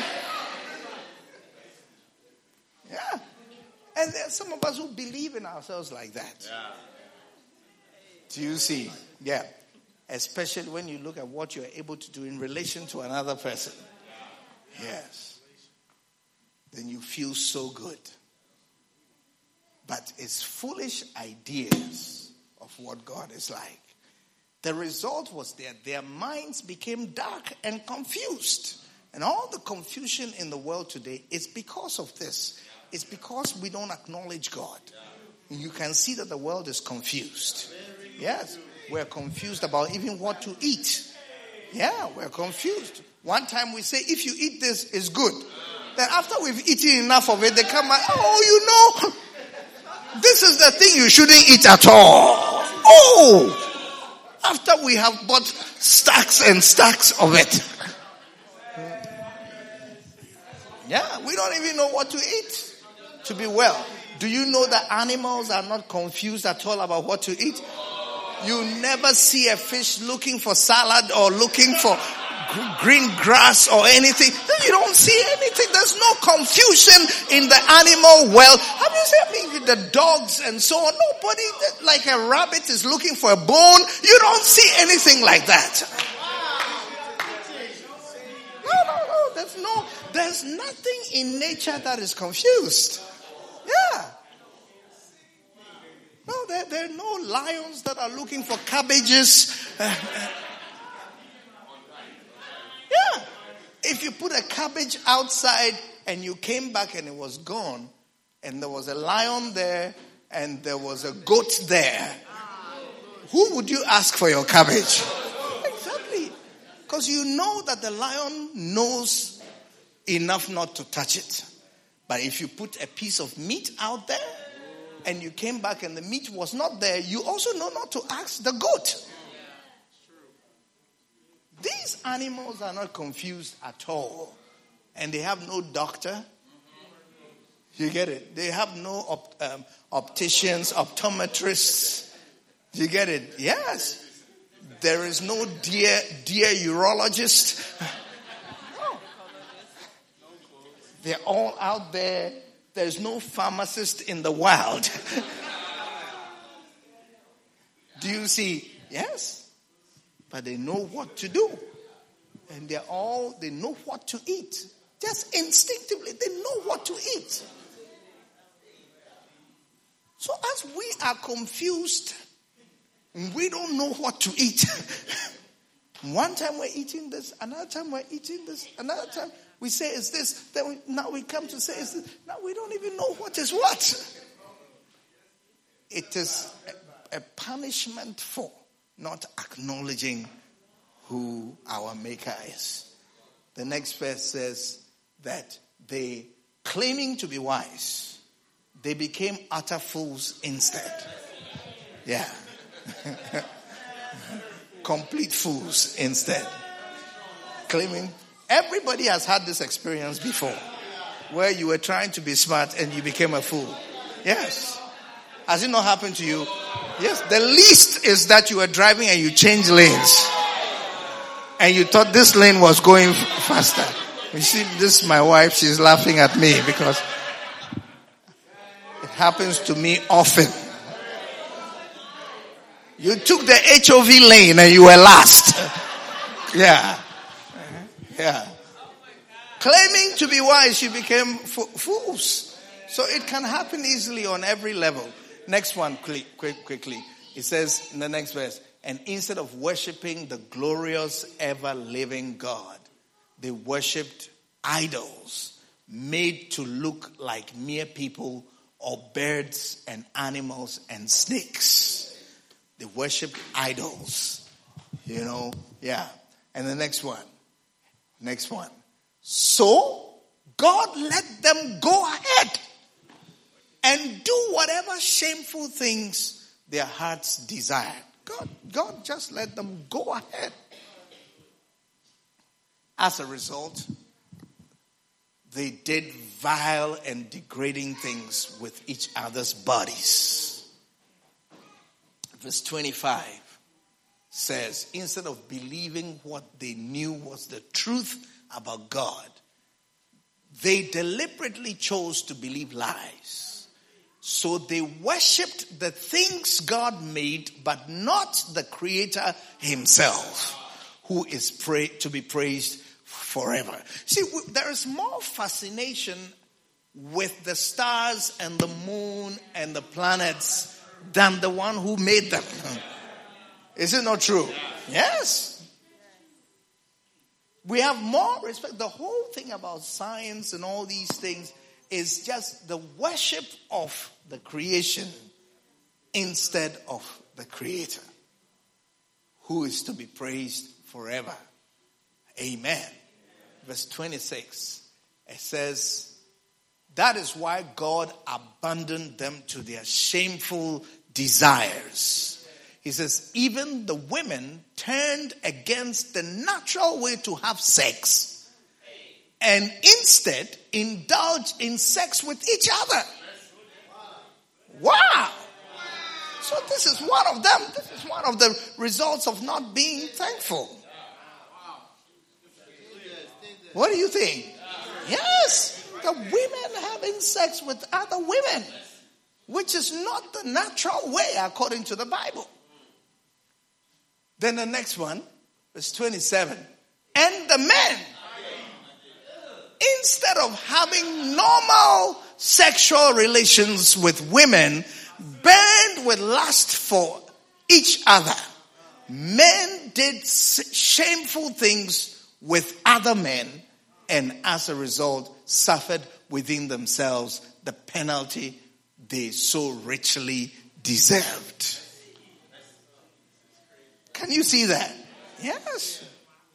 Yeah. And there are some of us who believe in ourselves like that. Yeah. Do you see? Yeah. Especially when you look at what you're able to do in relation to another person. Yes. Then you feel so good. But it's foolish ideas of what God is like. The result was that their minds became dark and confused. And all the confusion in the world today is because of this. It's because we don't acknowledge God. You can see that the world is confused. Yes, we're confused about even what to eat. Yeah, we're confused. One time we say, if you eat this, it's good. Then after we've eaten enough of it, they come back, oh, you know. This is the thing you shouldn't eat at all. Oh! After we have bought stacks and stacks of it. Yeah, we don't even know what to eat to be well. Do you know that animals are not confused at all about what to eat? You never see a fish looking for salad or looking for green grass or anything. You don't see anything. There's no confusion in the animal world. Have you seen the dogs and so on? Nobody, like a rabbit is looking for a bone. You don't see anything like that. No. There's nothing in nature that is confused. Yeah. No, there are no lions that are looking for cabbages. Yeah. If you put a cabbage outside and you came back and it was gone, and there was a lion there and there was a goat there, who would you ask for your cabbage? Exactly. Because you know that the lion knows enough not to touch it. But if you put a piece of meat out there and you came back and the meat was not there, you also know not to ask the goat. These animals are not confused at all. And they have no doctor. You get it? They have no opticians, optometrists. You get it? Yes. There is no deer urologist. No. They're all out there. There's no pharmacist in the wild. Do you see? Yes. But they know what to do. And they know what to eat. Just instinctively, they know what to eat. So as we are confused, we don't know what to eat. One time we're eating this, another time we're eating this, another time we say it's this, then now we come to say it's this. Now we don't even know what is what. It is a punishment for not acknowledging who our Maker is. The next verse says that they, claiming to be wise, they became utter fools instead. Yeah. Complete fools instead. Claiming. Everybody has had this experience before. Where you were trying to be smart and you became a fool. Yes. Has it not happened to you? Yes. The least is that you were driving and you changed lanes. And you thought this lane was going faster. You see, this is my wife. She's laughing at me because it happens to me often. You took the HOV lane and you were last. Yeah. Yeah. Claiming to be wise, you became fools. So it can happen easily on every level. Next one, quickly. It says in the next verse, and instead of worshiping the glorious, ever-living God, they worshipped idols made to look like mere people or birds and animals and snakes. They worshipped idols. Yeah. And the next one. So, God let them go ahead and do whatever shameful things their hearts desired. God just let them go ahead. As a result, they did vile and degrading things with each other's bodies. Verse 25 says, instead of believing what they knew was the truth about God, they deliberately chose to believe lies. So they worshipped the things God made, but not the Creator himself, who is to be praised forever. See, there is more fascination with the stars and the moon and the planets than the one who made them. Is it not true? Yes. We have more respect. The whole thing about science and all these things is just the worship of the creation instead of the Creator, who is to be praised forever. Amen. Verse 26, it says, That is why God abandoned them to their shameful desires. He says, even the women turned against the natural way to have sex and instead indulged in sex with each other. Wow. So this is one of them. This is one of the results of not being thankful. What do you think? Yes. The women having sex with other women, which is not the natural way according to the Bible. Then the next one, verse 27. And the men, instead of having normal sexual relations with women, burned with lust for each other. Men did shameful things with other men, and as a result, suffered within themselves the penalty they so richly deserved. Can you see that? Yes.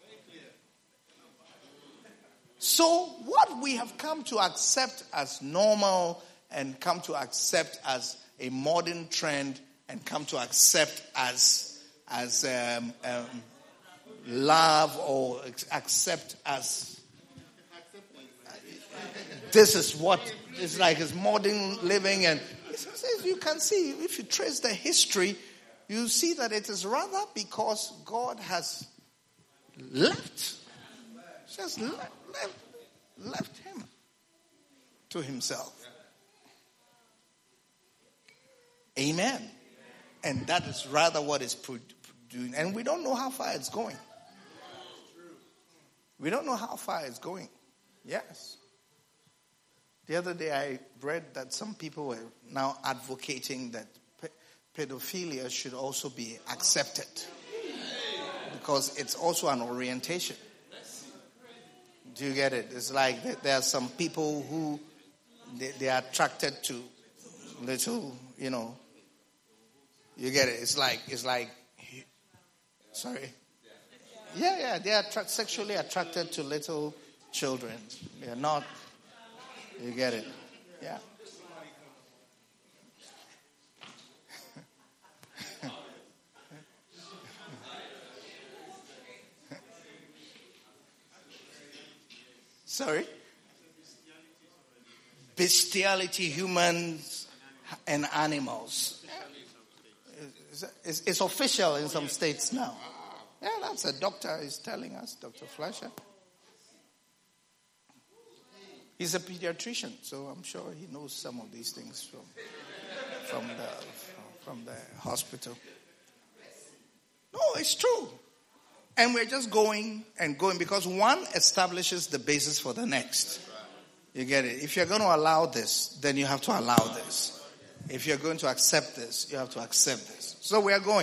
So what we have come to accept as normal and come to accept as a modern trend and come to accept as love or accept as this is what it's like, it's modern living. And you can see, if you trace the history, you see that it is rather because God has just left him to himself. Amen. And that is rather what is doing. And we don't know how far it's going. We don't know how far it's going. Yes. The other day I read that some people were now advocating that pedophilia should also be accepted because it's also an orientation. Do you get it? It's like there are some people who they are attracted to little, you get it. It's like sorry. Yeah, they are sexually attracted to little children. They are not. You get it? Yeah. Sorry? Bestiality, humans and animals. It's official in some states now. Yeah, that's a doctor is telling us, Dr. Fleischer. He's a pediatrician, so I'm sure he knows some of these things from the hospital. No, it's true. And we're just going and going because one establishes the basis for the next. You get it? If you're going to allow this, then you have to allow this. If you're going to accept this, you have to accept this. So we're going.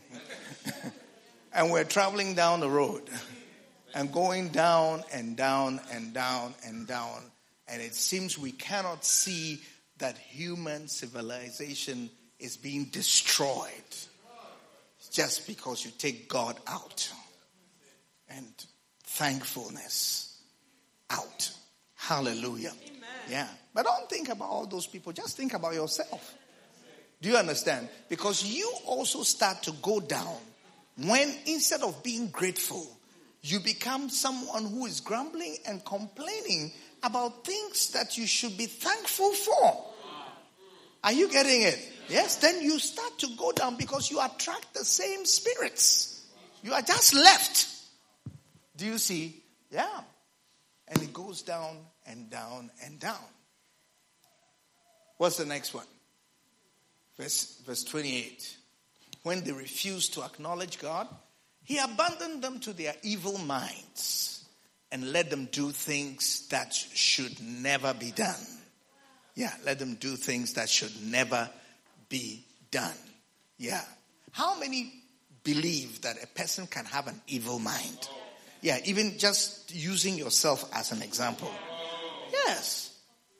And we're traveling down the road and going down and down and down and down. And it seems we cannot see that human civilization is being destroyed just because you take God out and thankfulness out. Hallelujah. Amen. Yeah. But don't think about all those people. Just think about yourself. Do you understand? Because you also start to go down when instead of being grateful, you become someone who is grumbling and complaining about things that you should be thankful for. Are you getting it? Yes, then you start to go down because you attract the same spirits. You are just left. Do you see? Yeah. And it goes down and down and down. What's the next one? Verse 28. When they refused to acknowledge God, he abandoned them to their evil minds and let them do things that should never be done. Yeah, let them do things that should never be done. Yeah. How many believe that a person can have an evil mind? Yeah, even just using yourself as an example. Yes.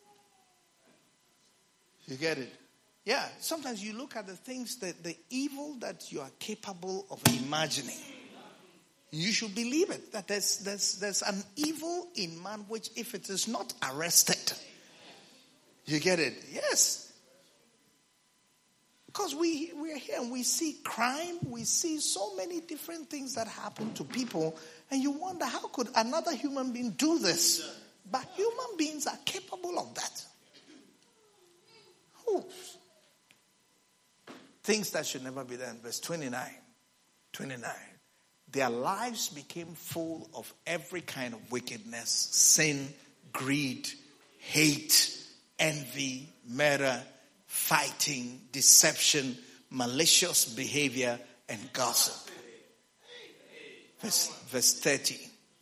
You get it? Yeah, sometimes you look at the things, the evil that you are capable of imagining. You should believe it, that there's an evil in man which if it is not arrested, You get it? Yes. Because we are here and we see crime. We see so many different things that happen to people. And you wonder, how could another human being do this? But human beings are capable of that. Oops. Things that should never be done. Verse 29. Their lives became full of every kind of wickedness, sin, greed, hate, envy, murder, fighting, deception, malicious behavior, and gossip. Verse 30.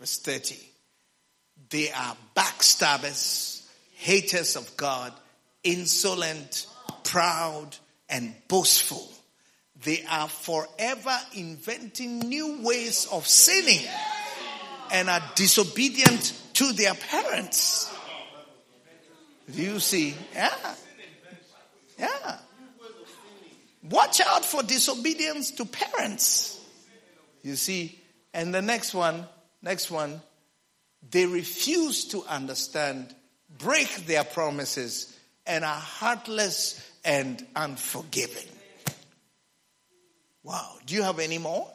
They are backstabbers, haters of God, insolent, proud, and boastful. They are forever inventing new ways of sinning and are disobedient to their parents. Do you see? Yeah. Watch out for disobedience to parents. You see? And the next one, they refuse to understand, break their promises, and are heartless and unforgiving. Wow. Do you have any more?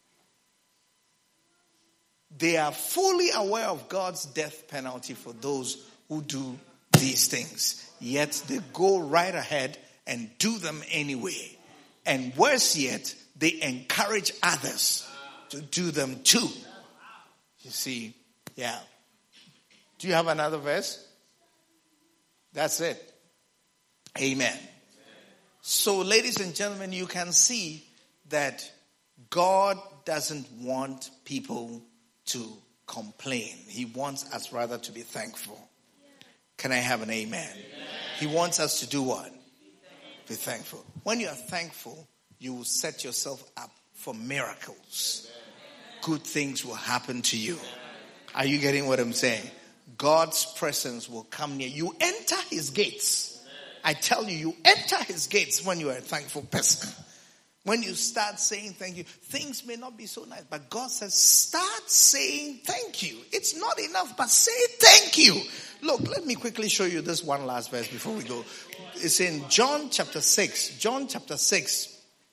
They are fully aware of God's death penalty for those who do these things. Yet they go right ahead and do them anyway. And worse yet, they encourage others to do them too. You see? Yeah. Do you have another verse? That's it. Amen. So, ladies and gentlemen, you can see that God doesn't want people to complain. He wants us rather to be thankful. Can I have an amen? He wants us to do what? Be thankful. When you are thankful, you will set yourself up for miracles. Good things will happen to you. Are you getting what I'm saying? God's presence will come near. You enter his gates. I tell you, you enter his gates when you are a thankful person. When you start saying thank you, things may not be so nice, but God says, start saying thank you. It's not enough, but say thank you. Look, let me quickly show you this one last verse before we go. It's in John chapter 6. John chapter 6.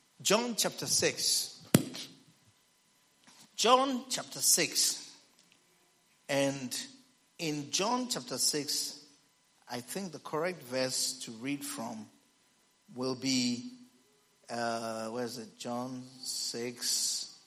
And in John chapter 6, I think the correct verse to read from will be, where is it? John 6.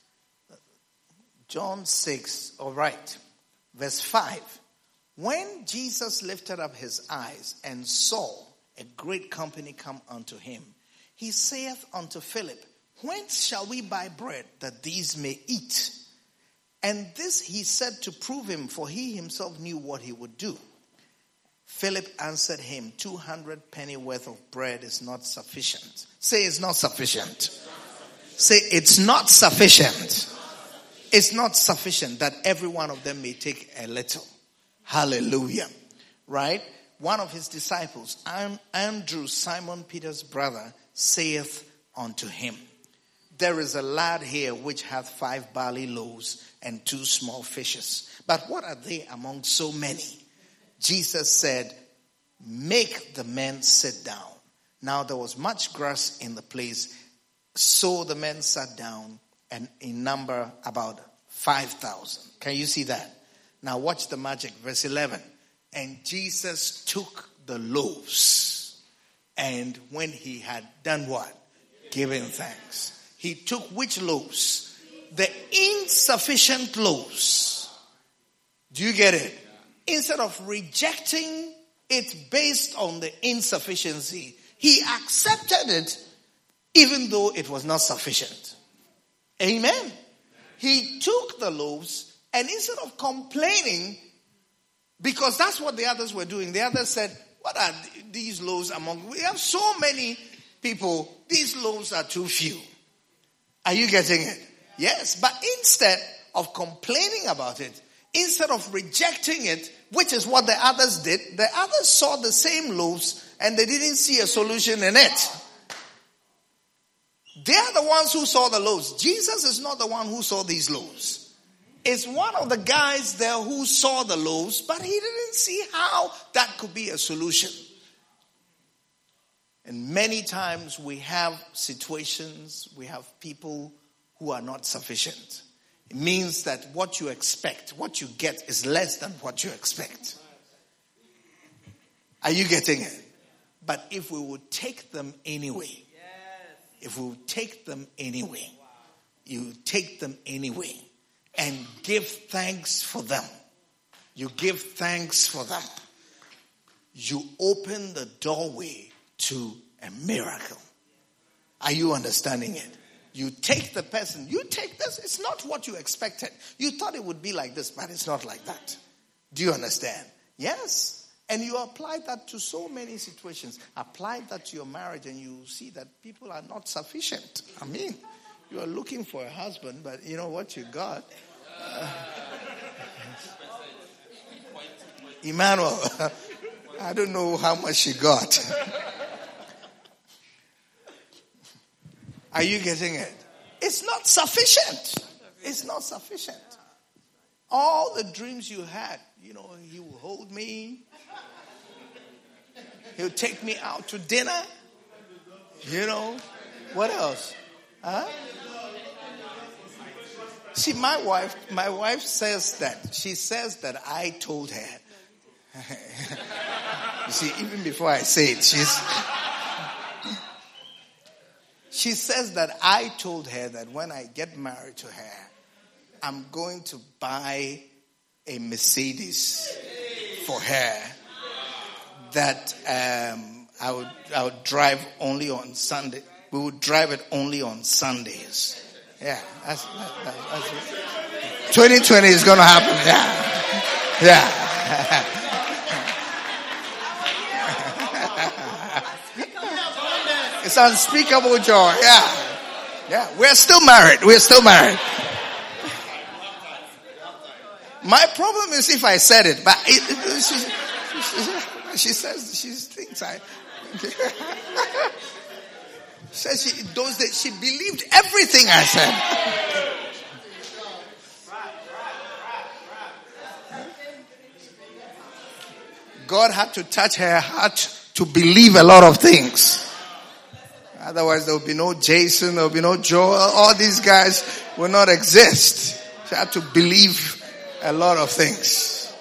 All right. Verse 5. When Jesus lifted up his eyes and saw a great company come unto him, he saith unto Philip, whence shall we buy bread that these may eat? And this he said to prove him, for he himself knew what he would do. Philip answered him, 200 penny worth of bread is not sufficient. Say it's not sufficient. Say it's not sufficient. It's not sufficient that every one of them may take a little. Hallelujah. Right? One of his disciples, Andrew, Simon Peter's brother, saith unto him, there is a lad here which hath 5 barley loaves and 2 small fishes. But what are they among so many? Jesus said, make the men sit down. Now there was much grass in the place, so the men sat down, and in number about 5,000. Can you see that? Now watch the magic. Verse 11. And Jesus took the loaves, and when he had done what? Given thanks. He took which loaves? The insufficient loaves. Do you get it? Instead of rejecting it based on the insufficiency, he accepted it even though it was not sufficient. Amen. He took the loaves, and instead of complaining, because that's what the others were doing, the others said, what are these loaves among? We have so many people, these loaves are too few. Are you getting it? Yes, but instead of complaining about it, instead of rejecting it, which is what the others did, the others saw the same loaves and they didn't see a solution in it. They are the ones who saw the loaves. Jesus is not the one who saw these loaves. It's one of the guys there who saw the loaves, but he didn't see how that could be a solution And many times we have situations, we have people who are not sufficient. It means that what you expect, what you get is less than what you expect. Are you getting it? But if we would take them anyway, you take them anyway and give thanks for them. You give thanks for them. You open the doorway to a miracle. Are you understanding it? You take the person, you take this, it's not what you expected. You thought it would be like this, but it's not like that. Do you understand? Yes. And you apply that to so many situations. Apply that to your marriage and you see that people are not sufficient. I mean, you are looking for a husband, but you know what you got? Emmanuel, I don't know how much you got. Are you getting it? It's not sufficient. It's not sufficient. All the dreams you had, you know, he will hold me. He'll take me out to dinner. You know, what else? Huh? See, my wife says that. She says that I told her. You see, even before I say it, she says that I told her that when I get married to her, I'm going to buy a Mercedes for her that I would drive only on Sunday. We would drive it only on Sundays. Yeah, that's 2020 is going to happen. Yeah. It's unspeakable joy. Yeah. We're still married. My problem is if I said it, but she says she thinks she believed everything I said. God had to touch her heart to believe a lot of things. Otherwise, there will be no Jason, there will be no Joel. All these guys will not exist. She had to believe a lot of things.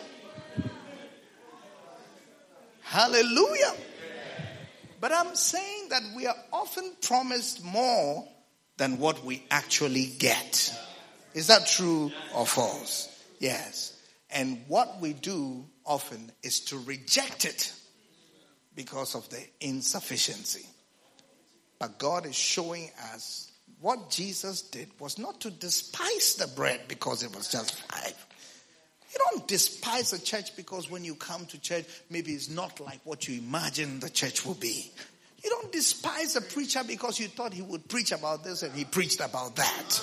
Hallelujah. But I'm saying that we are often promised more than what we actually get. Is that true or false? Yes. And what we do often is to reject it because of the insufficiency. But God is showing us what Jesus did was not to despise the bread because it was just 5. You don't despise a church because when you come to church, maybe it's not like what you imagine the church will be. You don't despise a preacher because you thought he would preach about this and he preached about that.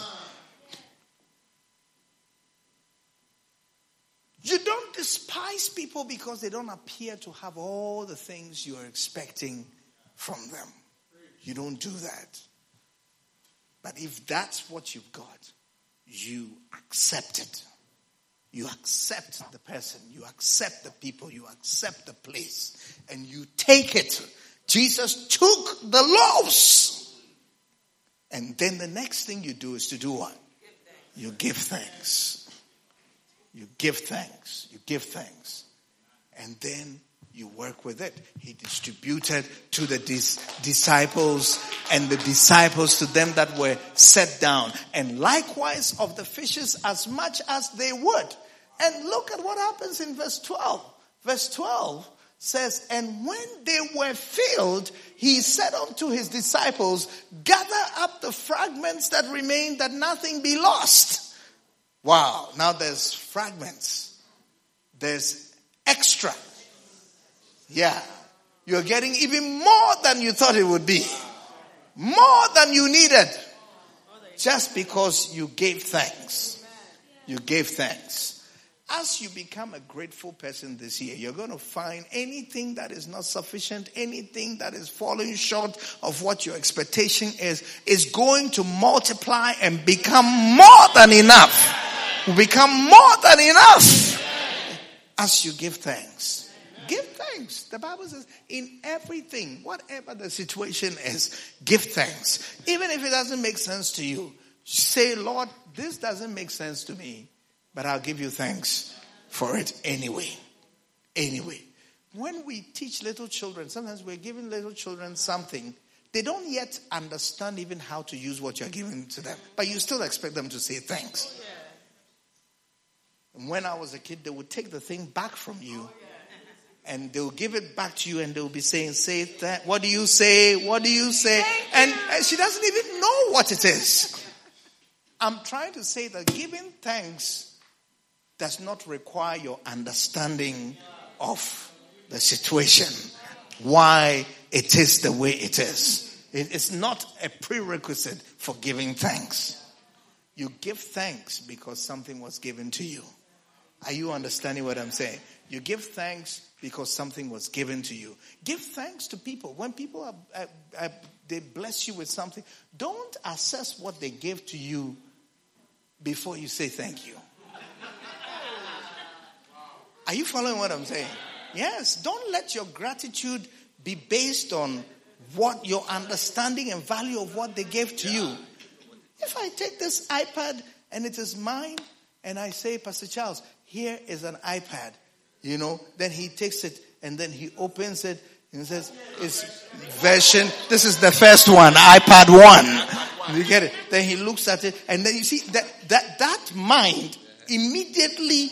You don't despise people because they don't appear to have all the things you're expecting from them. You don't do that. But if that's what you've got, you accept it. You accept the person. You accept the people. You accept the place. And you take it. Jesus took the loaves. And then the next thing you do is to do what? You give thanks. You give thanks. You give thanks. And then you work with it. He distributed to the disciples and the disciples to them that were set down. And likewise of the fishes as much as they would. And look at what happens in verse 12. Verse 12 says, and when they were filled, he said unto his disciples, gather up the fragments that remain, that nothing be lost. Wow. Now there's fragments. There's extra. Yeah. You're getting even more than you thought it would be. More than you needed. Just because you gave thanks. You gave thanks. As you become a grateful person this year, you're going to find anything that is not sufficient, anything that is falling short of what your expectation is going to multiply and become more than enough. Become more than enough as you give thanks. Give thanks. The Bible says in everything, whatever the situation is, give thanks. Even if it doesn't make sense to you, say, Lord, this doesn't make sense to me, but I'll give you thanks for it anyway. Anyway. When we teach little children, sometimes we're giving little children something. They don't yet understand even how to use what you're giving to them. But you still expect them to say thanks. And when I was a kid, they would take the thing back from you. And they'll give it back to you and they'll be saying, say that. What do you say? What do you say? And she doesn't even know what it is. I'm trying to say that giving thanks does not require your understanding of the situation, why it is the way it is. It's not a prerequisite for giving thanks. You give thanks because something was given to you. Are you understanding what I'm saying? You give thanks because something was given to you. Give thanks to people. When people they bless you with something, don't assess what they gave to you before you say thank you. Are you following what I'm saying? Yes. Don't let your gratitude be based on what your understanding and value of what they gave to you. If I take this iPad and it is mine and I say, Pastor Charles, here is an iPad, then he takes it and then he opens it and says, it's version, this is the first one, iPad 1. You get it? Then he looks at it and then you see that mind immediately,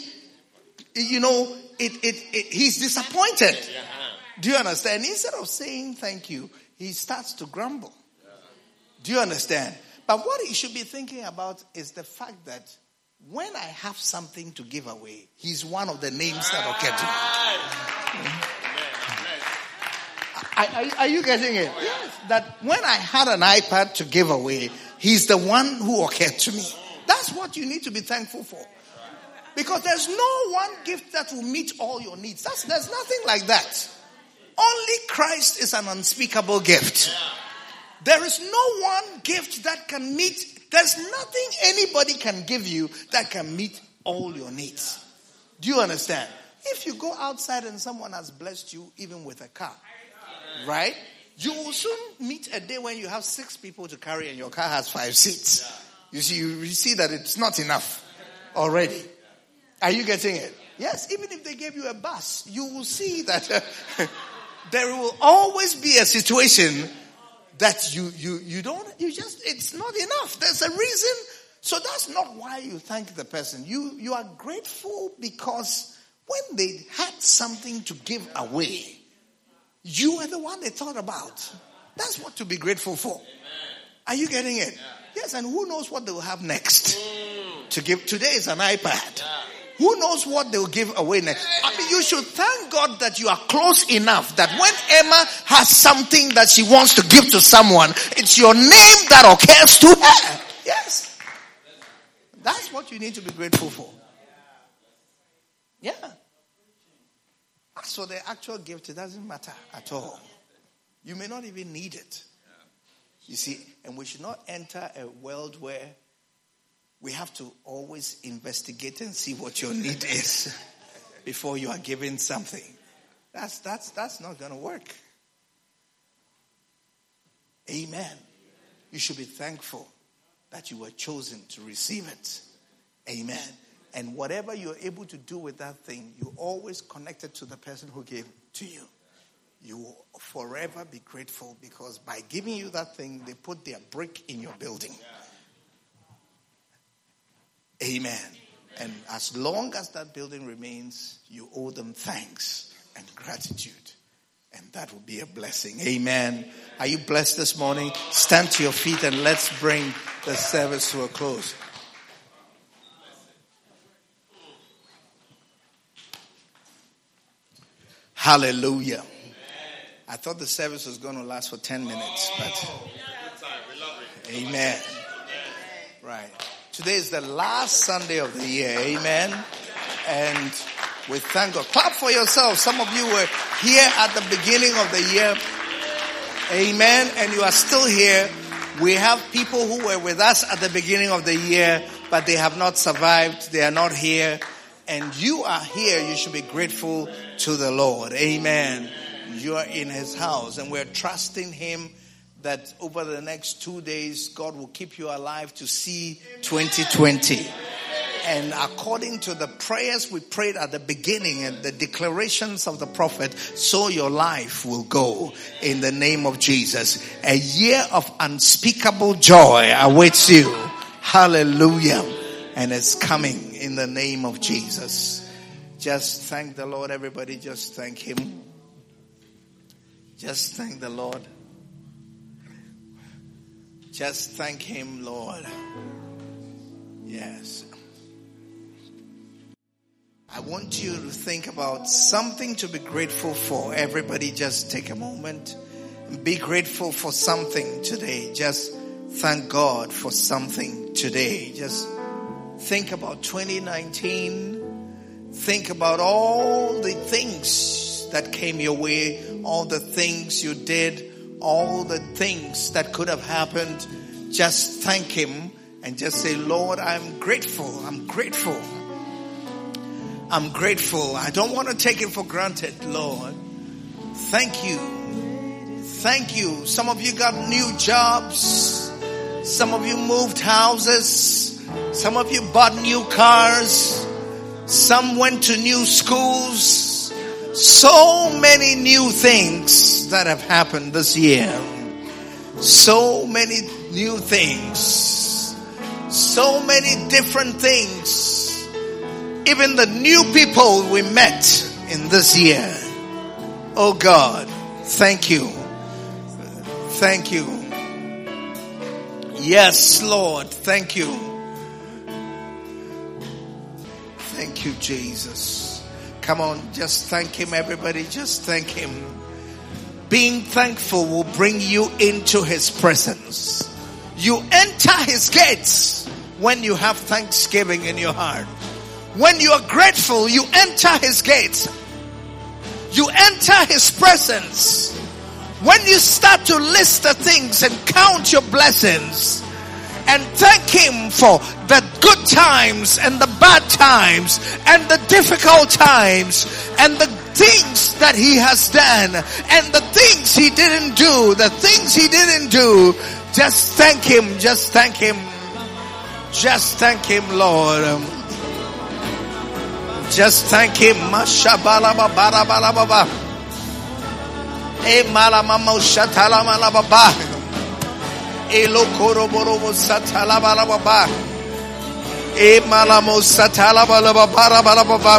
he's disappointed. Do you understand? Instead of saying thank you, he starts to grumble. Do you understand? But what he should be thinking about is the fact that when I have something to give away, he's one of the names that occur to me. Are you getting it? Yes. That when I had an iPad to give away, he's the one who occurred to me. That's what you need to be thankful for. Because there's no one gift that will meet all your needs. There's nothing like that. Only Christ is an unspeakable gift. There is no one gift that can meet. There's nothing anybody can give you that can meet all your needs. Do you understand? If you go outside and someone has blessed you even with a car, right? You will soon meet a day when you have 6 people to carry and your car has 5 seats. You see that it's not enough already. Are you getting it? Yes, even if they gave you a bus, you will see that there will always be a situation that it's not enough. There's a reason. So that's not why you thank the person. You are grateful because when they had something to give away, you are the one they thought about. That's what to be grateful for. Are you getting it? Yes, and who knows what they will have next to give. Today is an iPad. Who knows what they'll give away next? I mean, you should thank God that you are close enough that when Emma has something that she wants to give to someone, it's your name that occurs to her. Yes. That's what you need to be grateful for. Yeah. As for the actual gift, it doesn't matter at all. You may not even need it. You see, and we should not enter a world where we have to always investigate and see what your need is before you are given something. That's not going to work. Amen. You should be thankful that you were chosen to receive it. Amen. And whatever you're able to do with that thing, you always connect it to the person who gave to you. You will forever be grateful because by giving you that thing, they put their brick in your building. Amen. And as long as that building remains, you owe them thanks and gratitude. And that will be a blessing. Amen. Are you blessed this morning? Stand to your feet and let's bring the service to a close. Hallelujah. I thought the service was going to last for 10 minutes, but amen. Right. Today is the last Sunday of the year. Amen. And we thank God. Clap for yourself. Some of you were here at the beginning of the year. Amen. And you are still here. We have people who were with us at the beginning of the year, but they have not survived. They are not here. and you are here, you should be grateful to the Lord. Amen. You are in his house, and we're trusting him that over the next 2 days, God will keep you alive to see 2020. And according to the prayers we prayed at the beginning and the declarations of the prophet, so your life will go in the name of Jesus. A year of unspeakable joy awaits you. Hallelujah. And it's coming in the name of Jesus. Just thank the Lord, everybody. Just thank him. Just thank the Lord. Just thank him, Lord. Yes. I want you to think about something to be grateful for. Everybody just take a moment and be grateful for something today. Just thank God for something today. Just think about 2019. Think about all the things that came your way, all the things you did, all the things that could have happened. Just thank him and just say, Lord, I'm grateful. I'm grateful. I'm grateful. I don't want to take it for granted, Lord. Thank you. Thank you. Some of you got new jobs. Some of you moved houses. Some of you bought new cars. Some went to new schools. So many new things that have happened this year. So many new things. So many different things. Even the new people we met in this year. Oh God, thank you. Thank you. Yes, Lord, thank you. Thank you, Jesus. Come on, just thank him, everybody. Just thank him. Being thankful will bring you into his presence. You enter his gates when you have thanksgiving in your heart. When you are grateful, you enter his gates. You enter his presence. When you start to list the things and count your blessings and thank him for the good times and the bad times and the difficult times and the things that he has done and the things he didn't do, the things he didn't do, just thank him, just thank him. Just thank him, Lord. Just thank him. Mashabalaba barabalaba. E malamamo shatalamalaba. E lokoroborobo satalabalaba. E malamo satalabalaba barabalaba.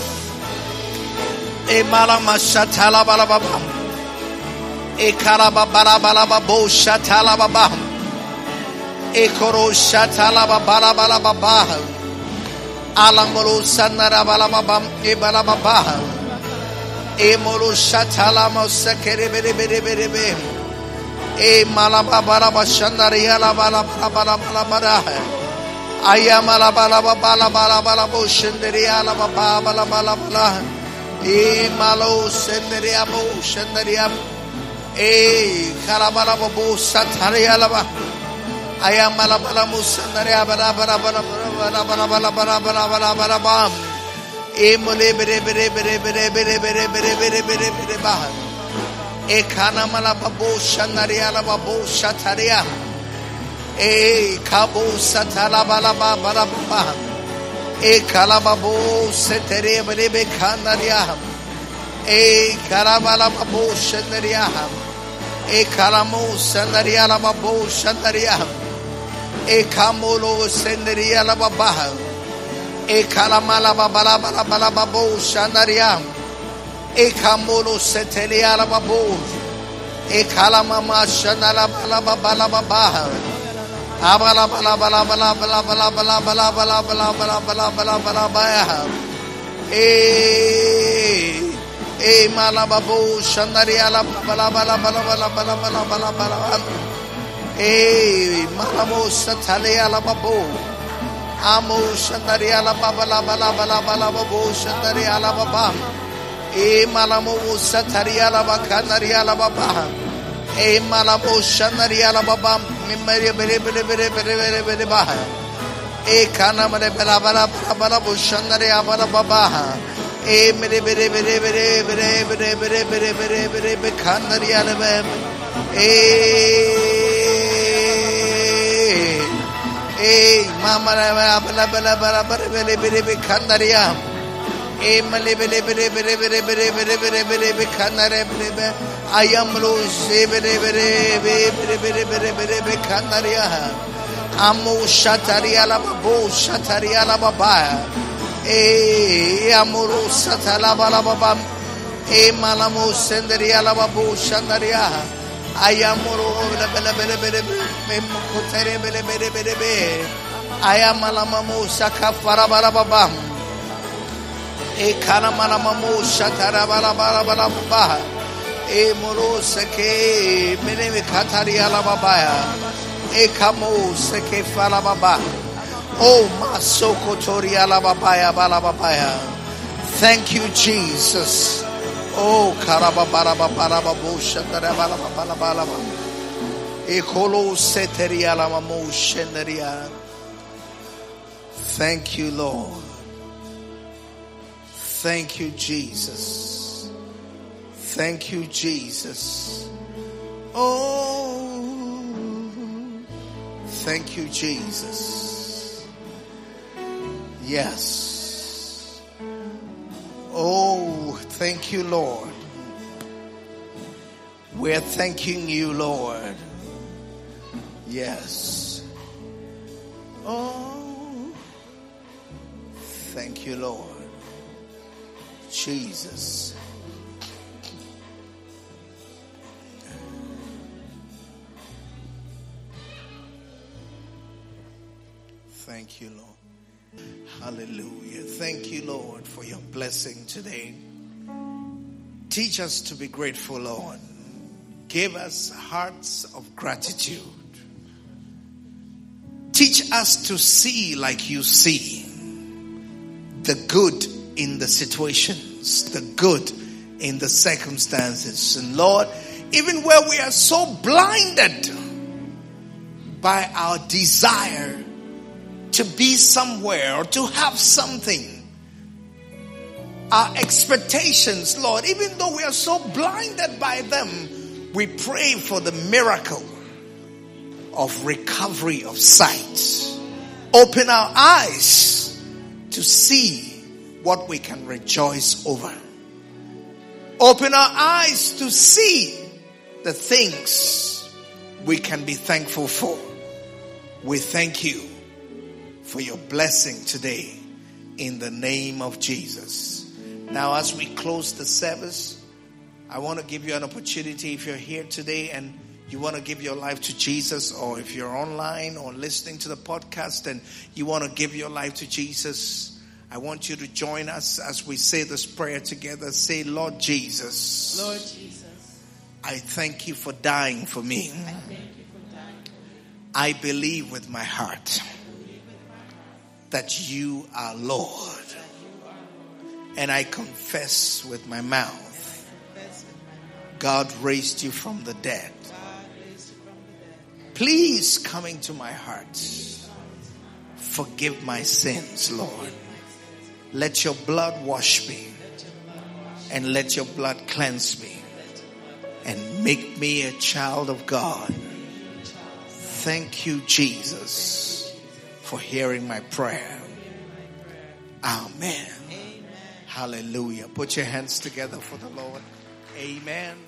E malama shatalabalaba. E karababarabalaba bo shatalababa. E koro shatalaba barabalaba. Alamolo sanara balabam e balababa e molo shatalamo sekere bere bere bere be e malaba balaba shandaria la balaba balaba ayamala balaba balaba balaba shandaria la balaba balaba e malo sendaria bo shandaria e karabala bo sataria la ayamala balamu sandaria balaba balaba e mole bere bere bere bere bere bere bere bere bere bere bah e kana mala babo shanaria la babo shataria e kabo satala bala bala bah e kala babo setere bere be kanaria e kala bala babo shanaria e kalamo sanaria la babo shanaria e kamolo senderia la babaha e kalamala babala bala babo shandaria e kamolo setelia la babo e kalamama shandala bala babala babaha abala bala bala bala bala bala bala bala bala bala bala bala bala bala bala e mala babo shandaria la bala bala bala bala bala bala bala bala e malamo satalia la babo amo shandaria la baba la bala bala bala babo shandaria la baba e malamo sataria la bakanaria la baba e malamo shandaria la baba memoria bere bere bere bere bere bere bah E kana mare bala bala bala bushandare abala baba. E mere bere bere bere bere bere bere bere bere bere be khandari alebe. E mama bala bala bala bala bere bere be khandaria. E male bere bere bere bere bere bere bere bere be khandare bere. I am rose bere bere bere bere bere bere be khandaria. Amo shataria la babo shataria la baba. E amoro satala bala baba. E malamo senderia la babo shandaria. I amoro bele bele bele bele kotere bele bele bele bele. I am malamo saka para bala baba. E kana malamo shatara bala bala bala baba. E moro seke mene kataria la baba. Ekamo seke fala baba. Oh masoko toria la babaya bala babaya. Thank you, Jesus. Oh karababara babara babosha karabala babala bala. Ekolo seteria la mamo shenderia. Thank you, Lord. Thank you, Jesus. Thank you, Jesus. Oh. Thank you, Jesus. Yes. Oh, thank you, Lord. We're thanking you, Lord. Yes. Oh, thank you, Lord. Jesus. Thank you, Lord. Hallelujah. Thank you, Lord, for your blessing today. Teach us to be grateful, Lord. Give us hearts of gratitude. Teach us to see like you see. The good in the situations, the good in the circumstances. And Lord, even where we are so blinded by our desire to be somewhere or to have something, our expectations, Lord, even though we are so blinded by them, we pray for the miracle of recovery of sight. Open our eyes to see what we can rejoice over. Open our eyes to see the things we can be thankful for. We thank you for your blessing today in the name of Jesus. Now, as we close the service, I want to give you an opportunity. If you're here today and you want to give your life to Jesus, or if you're online or listening to the podcast and you want to give your life to Jesus, I want you to join us as we say this prayer together. Say, Lord Jesus, Lord Jesus, I thank you for dying for me. I believe with my heart that you are Lord, and I confess with my mouth God raised you from the dead. Please come into my heart. Forgive my sins, Lord. Let your blood wash me, and let your blood cleanse me, and make me a child of God. Thank you, Jesus, for hearing my prayer. Amen. Hallelujah. Put your hands together for the Lord. Amen.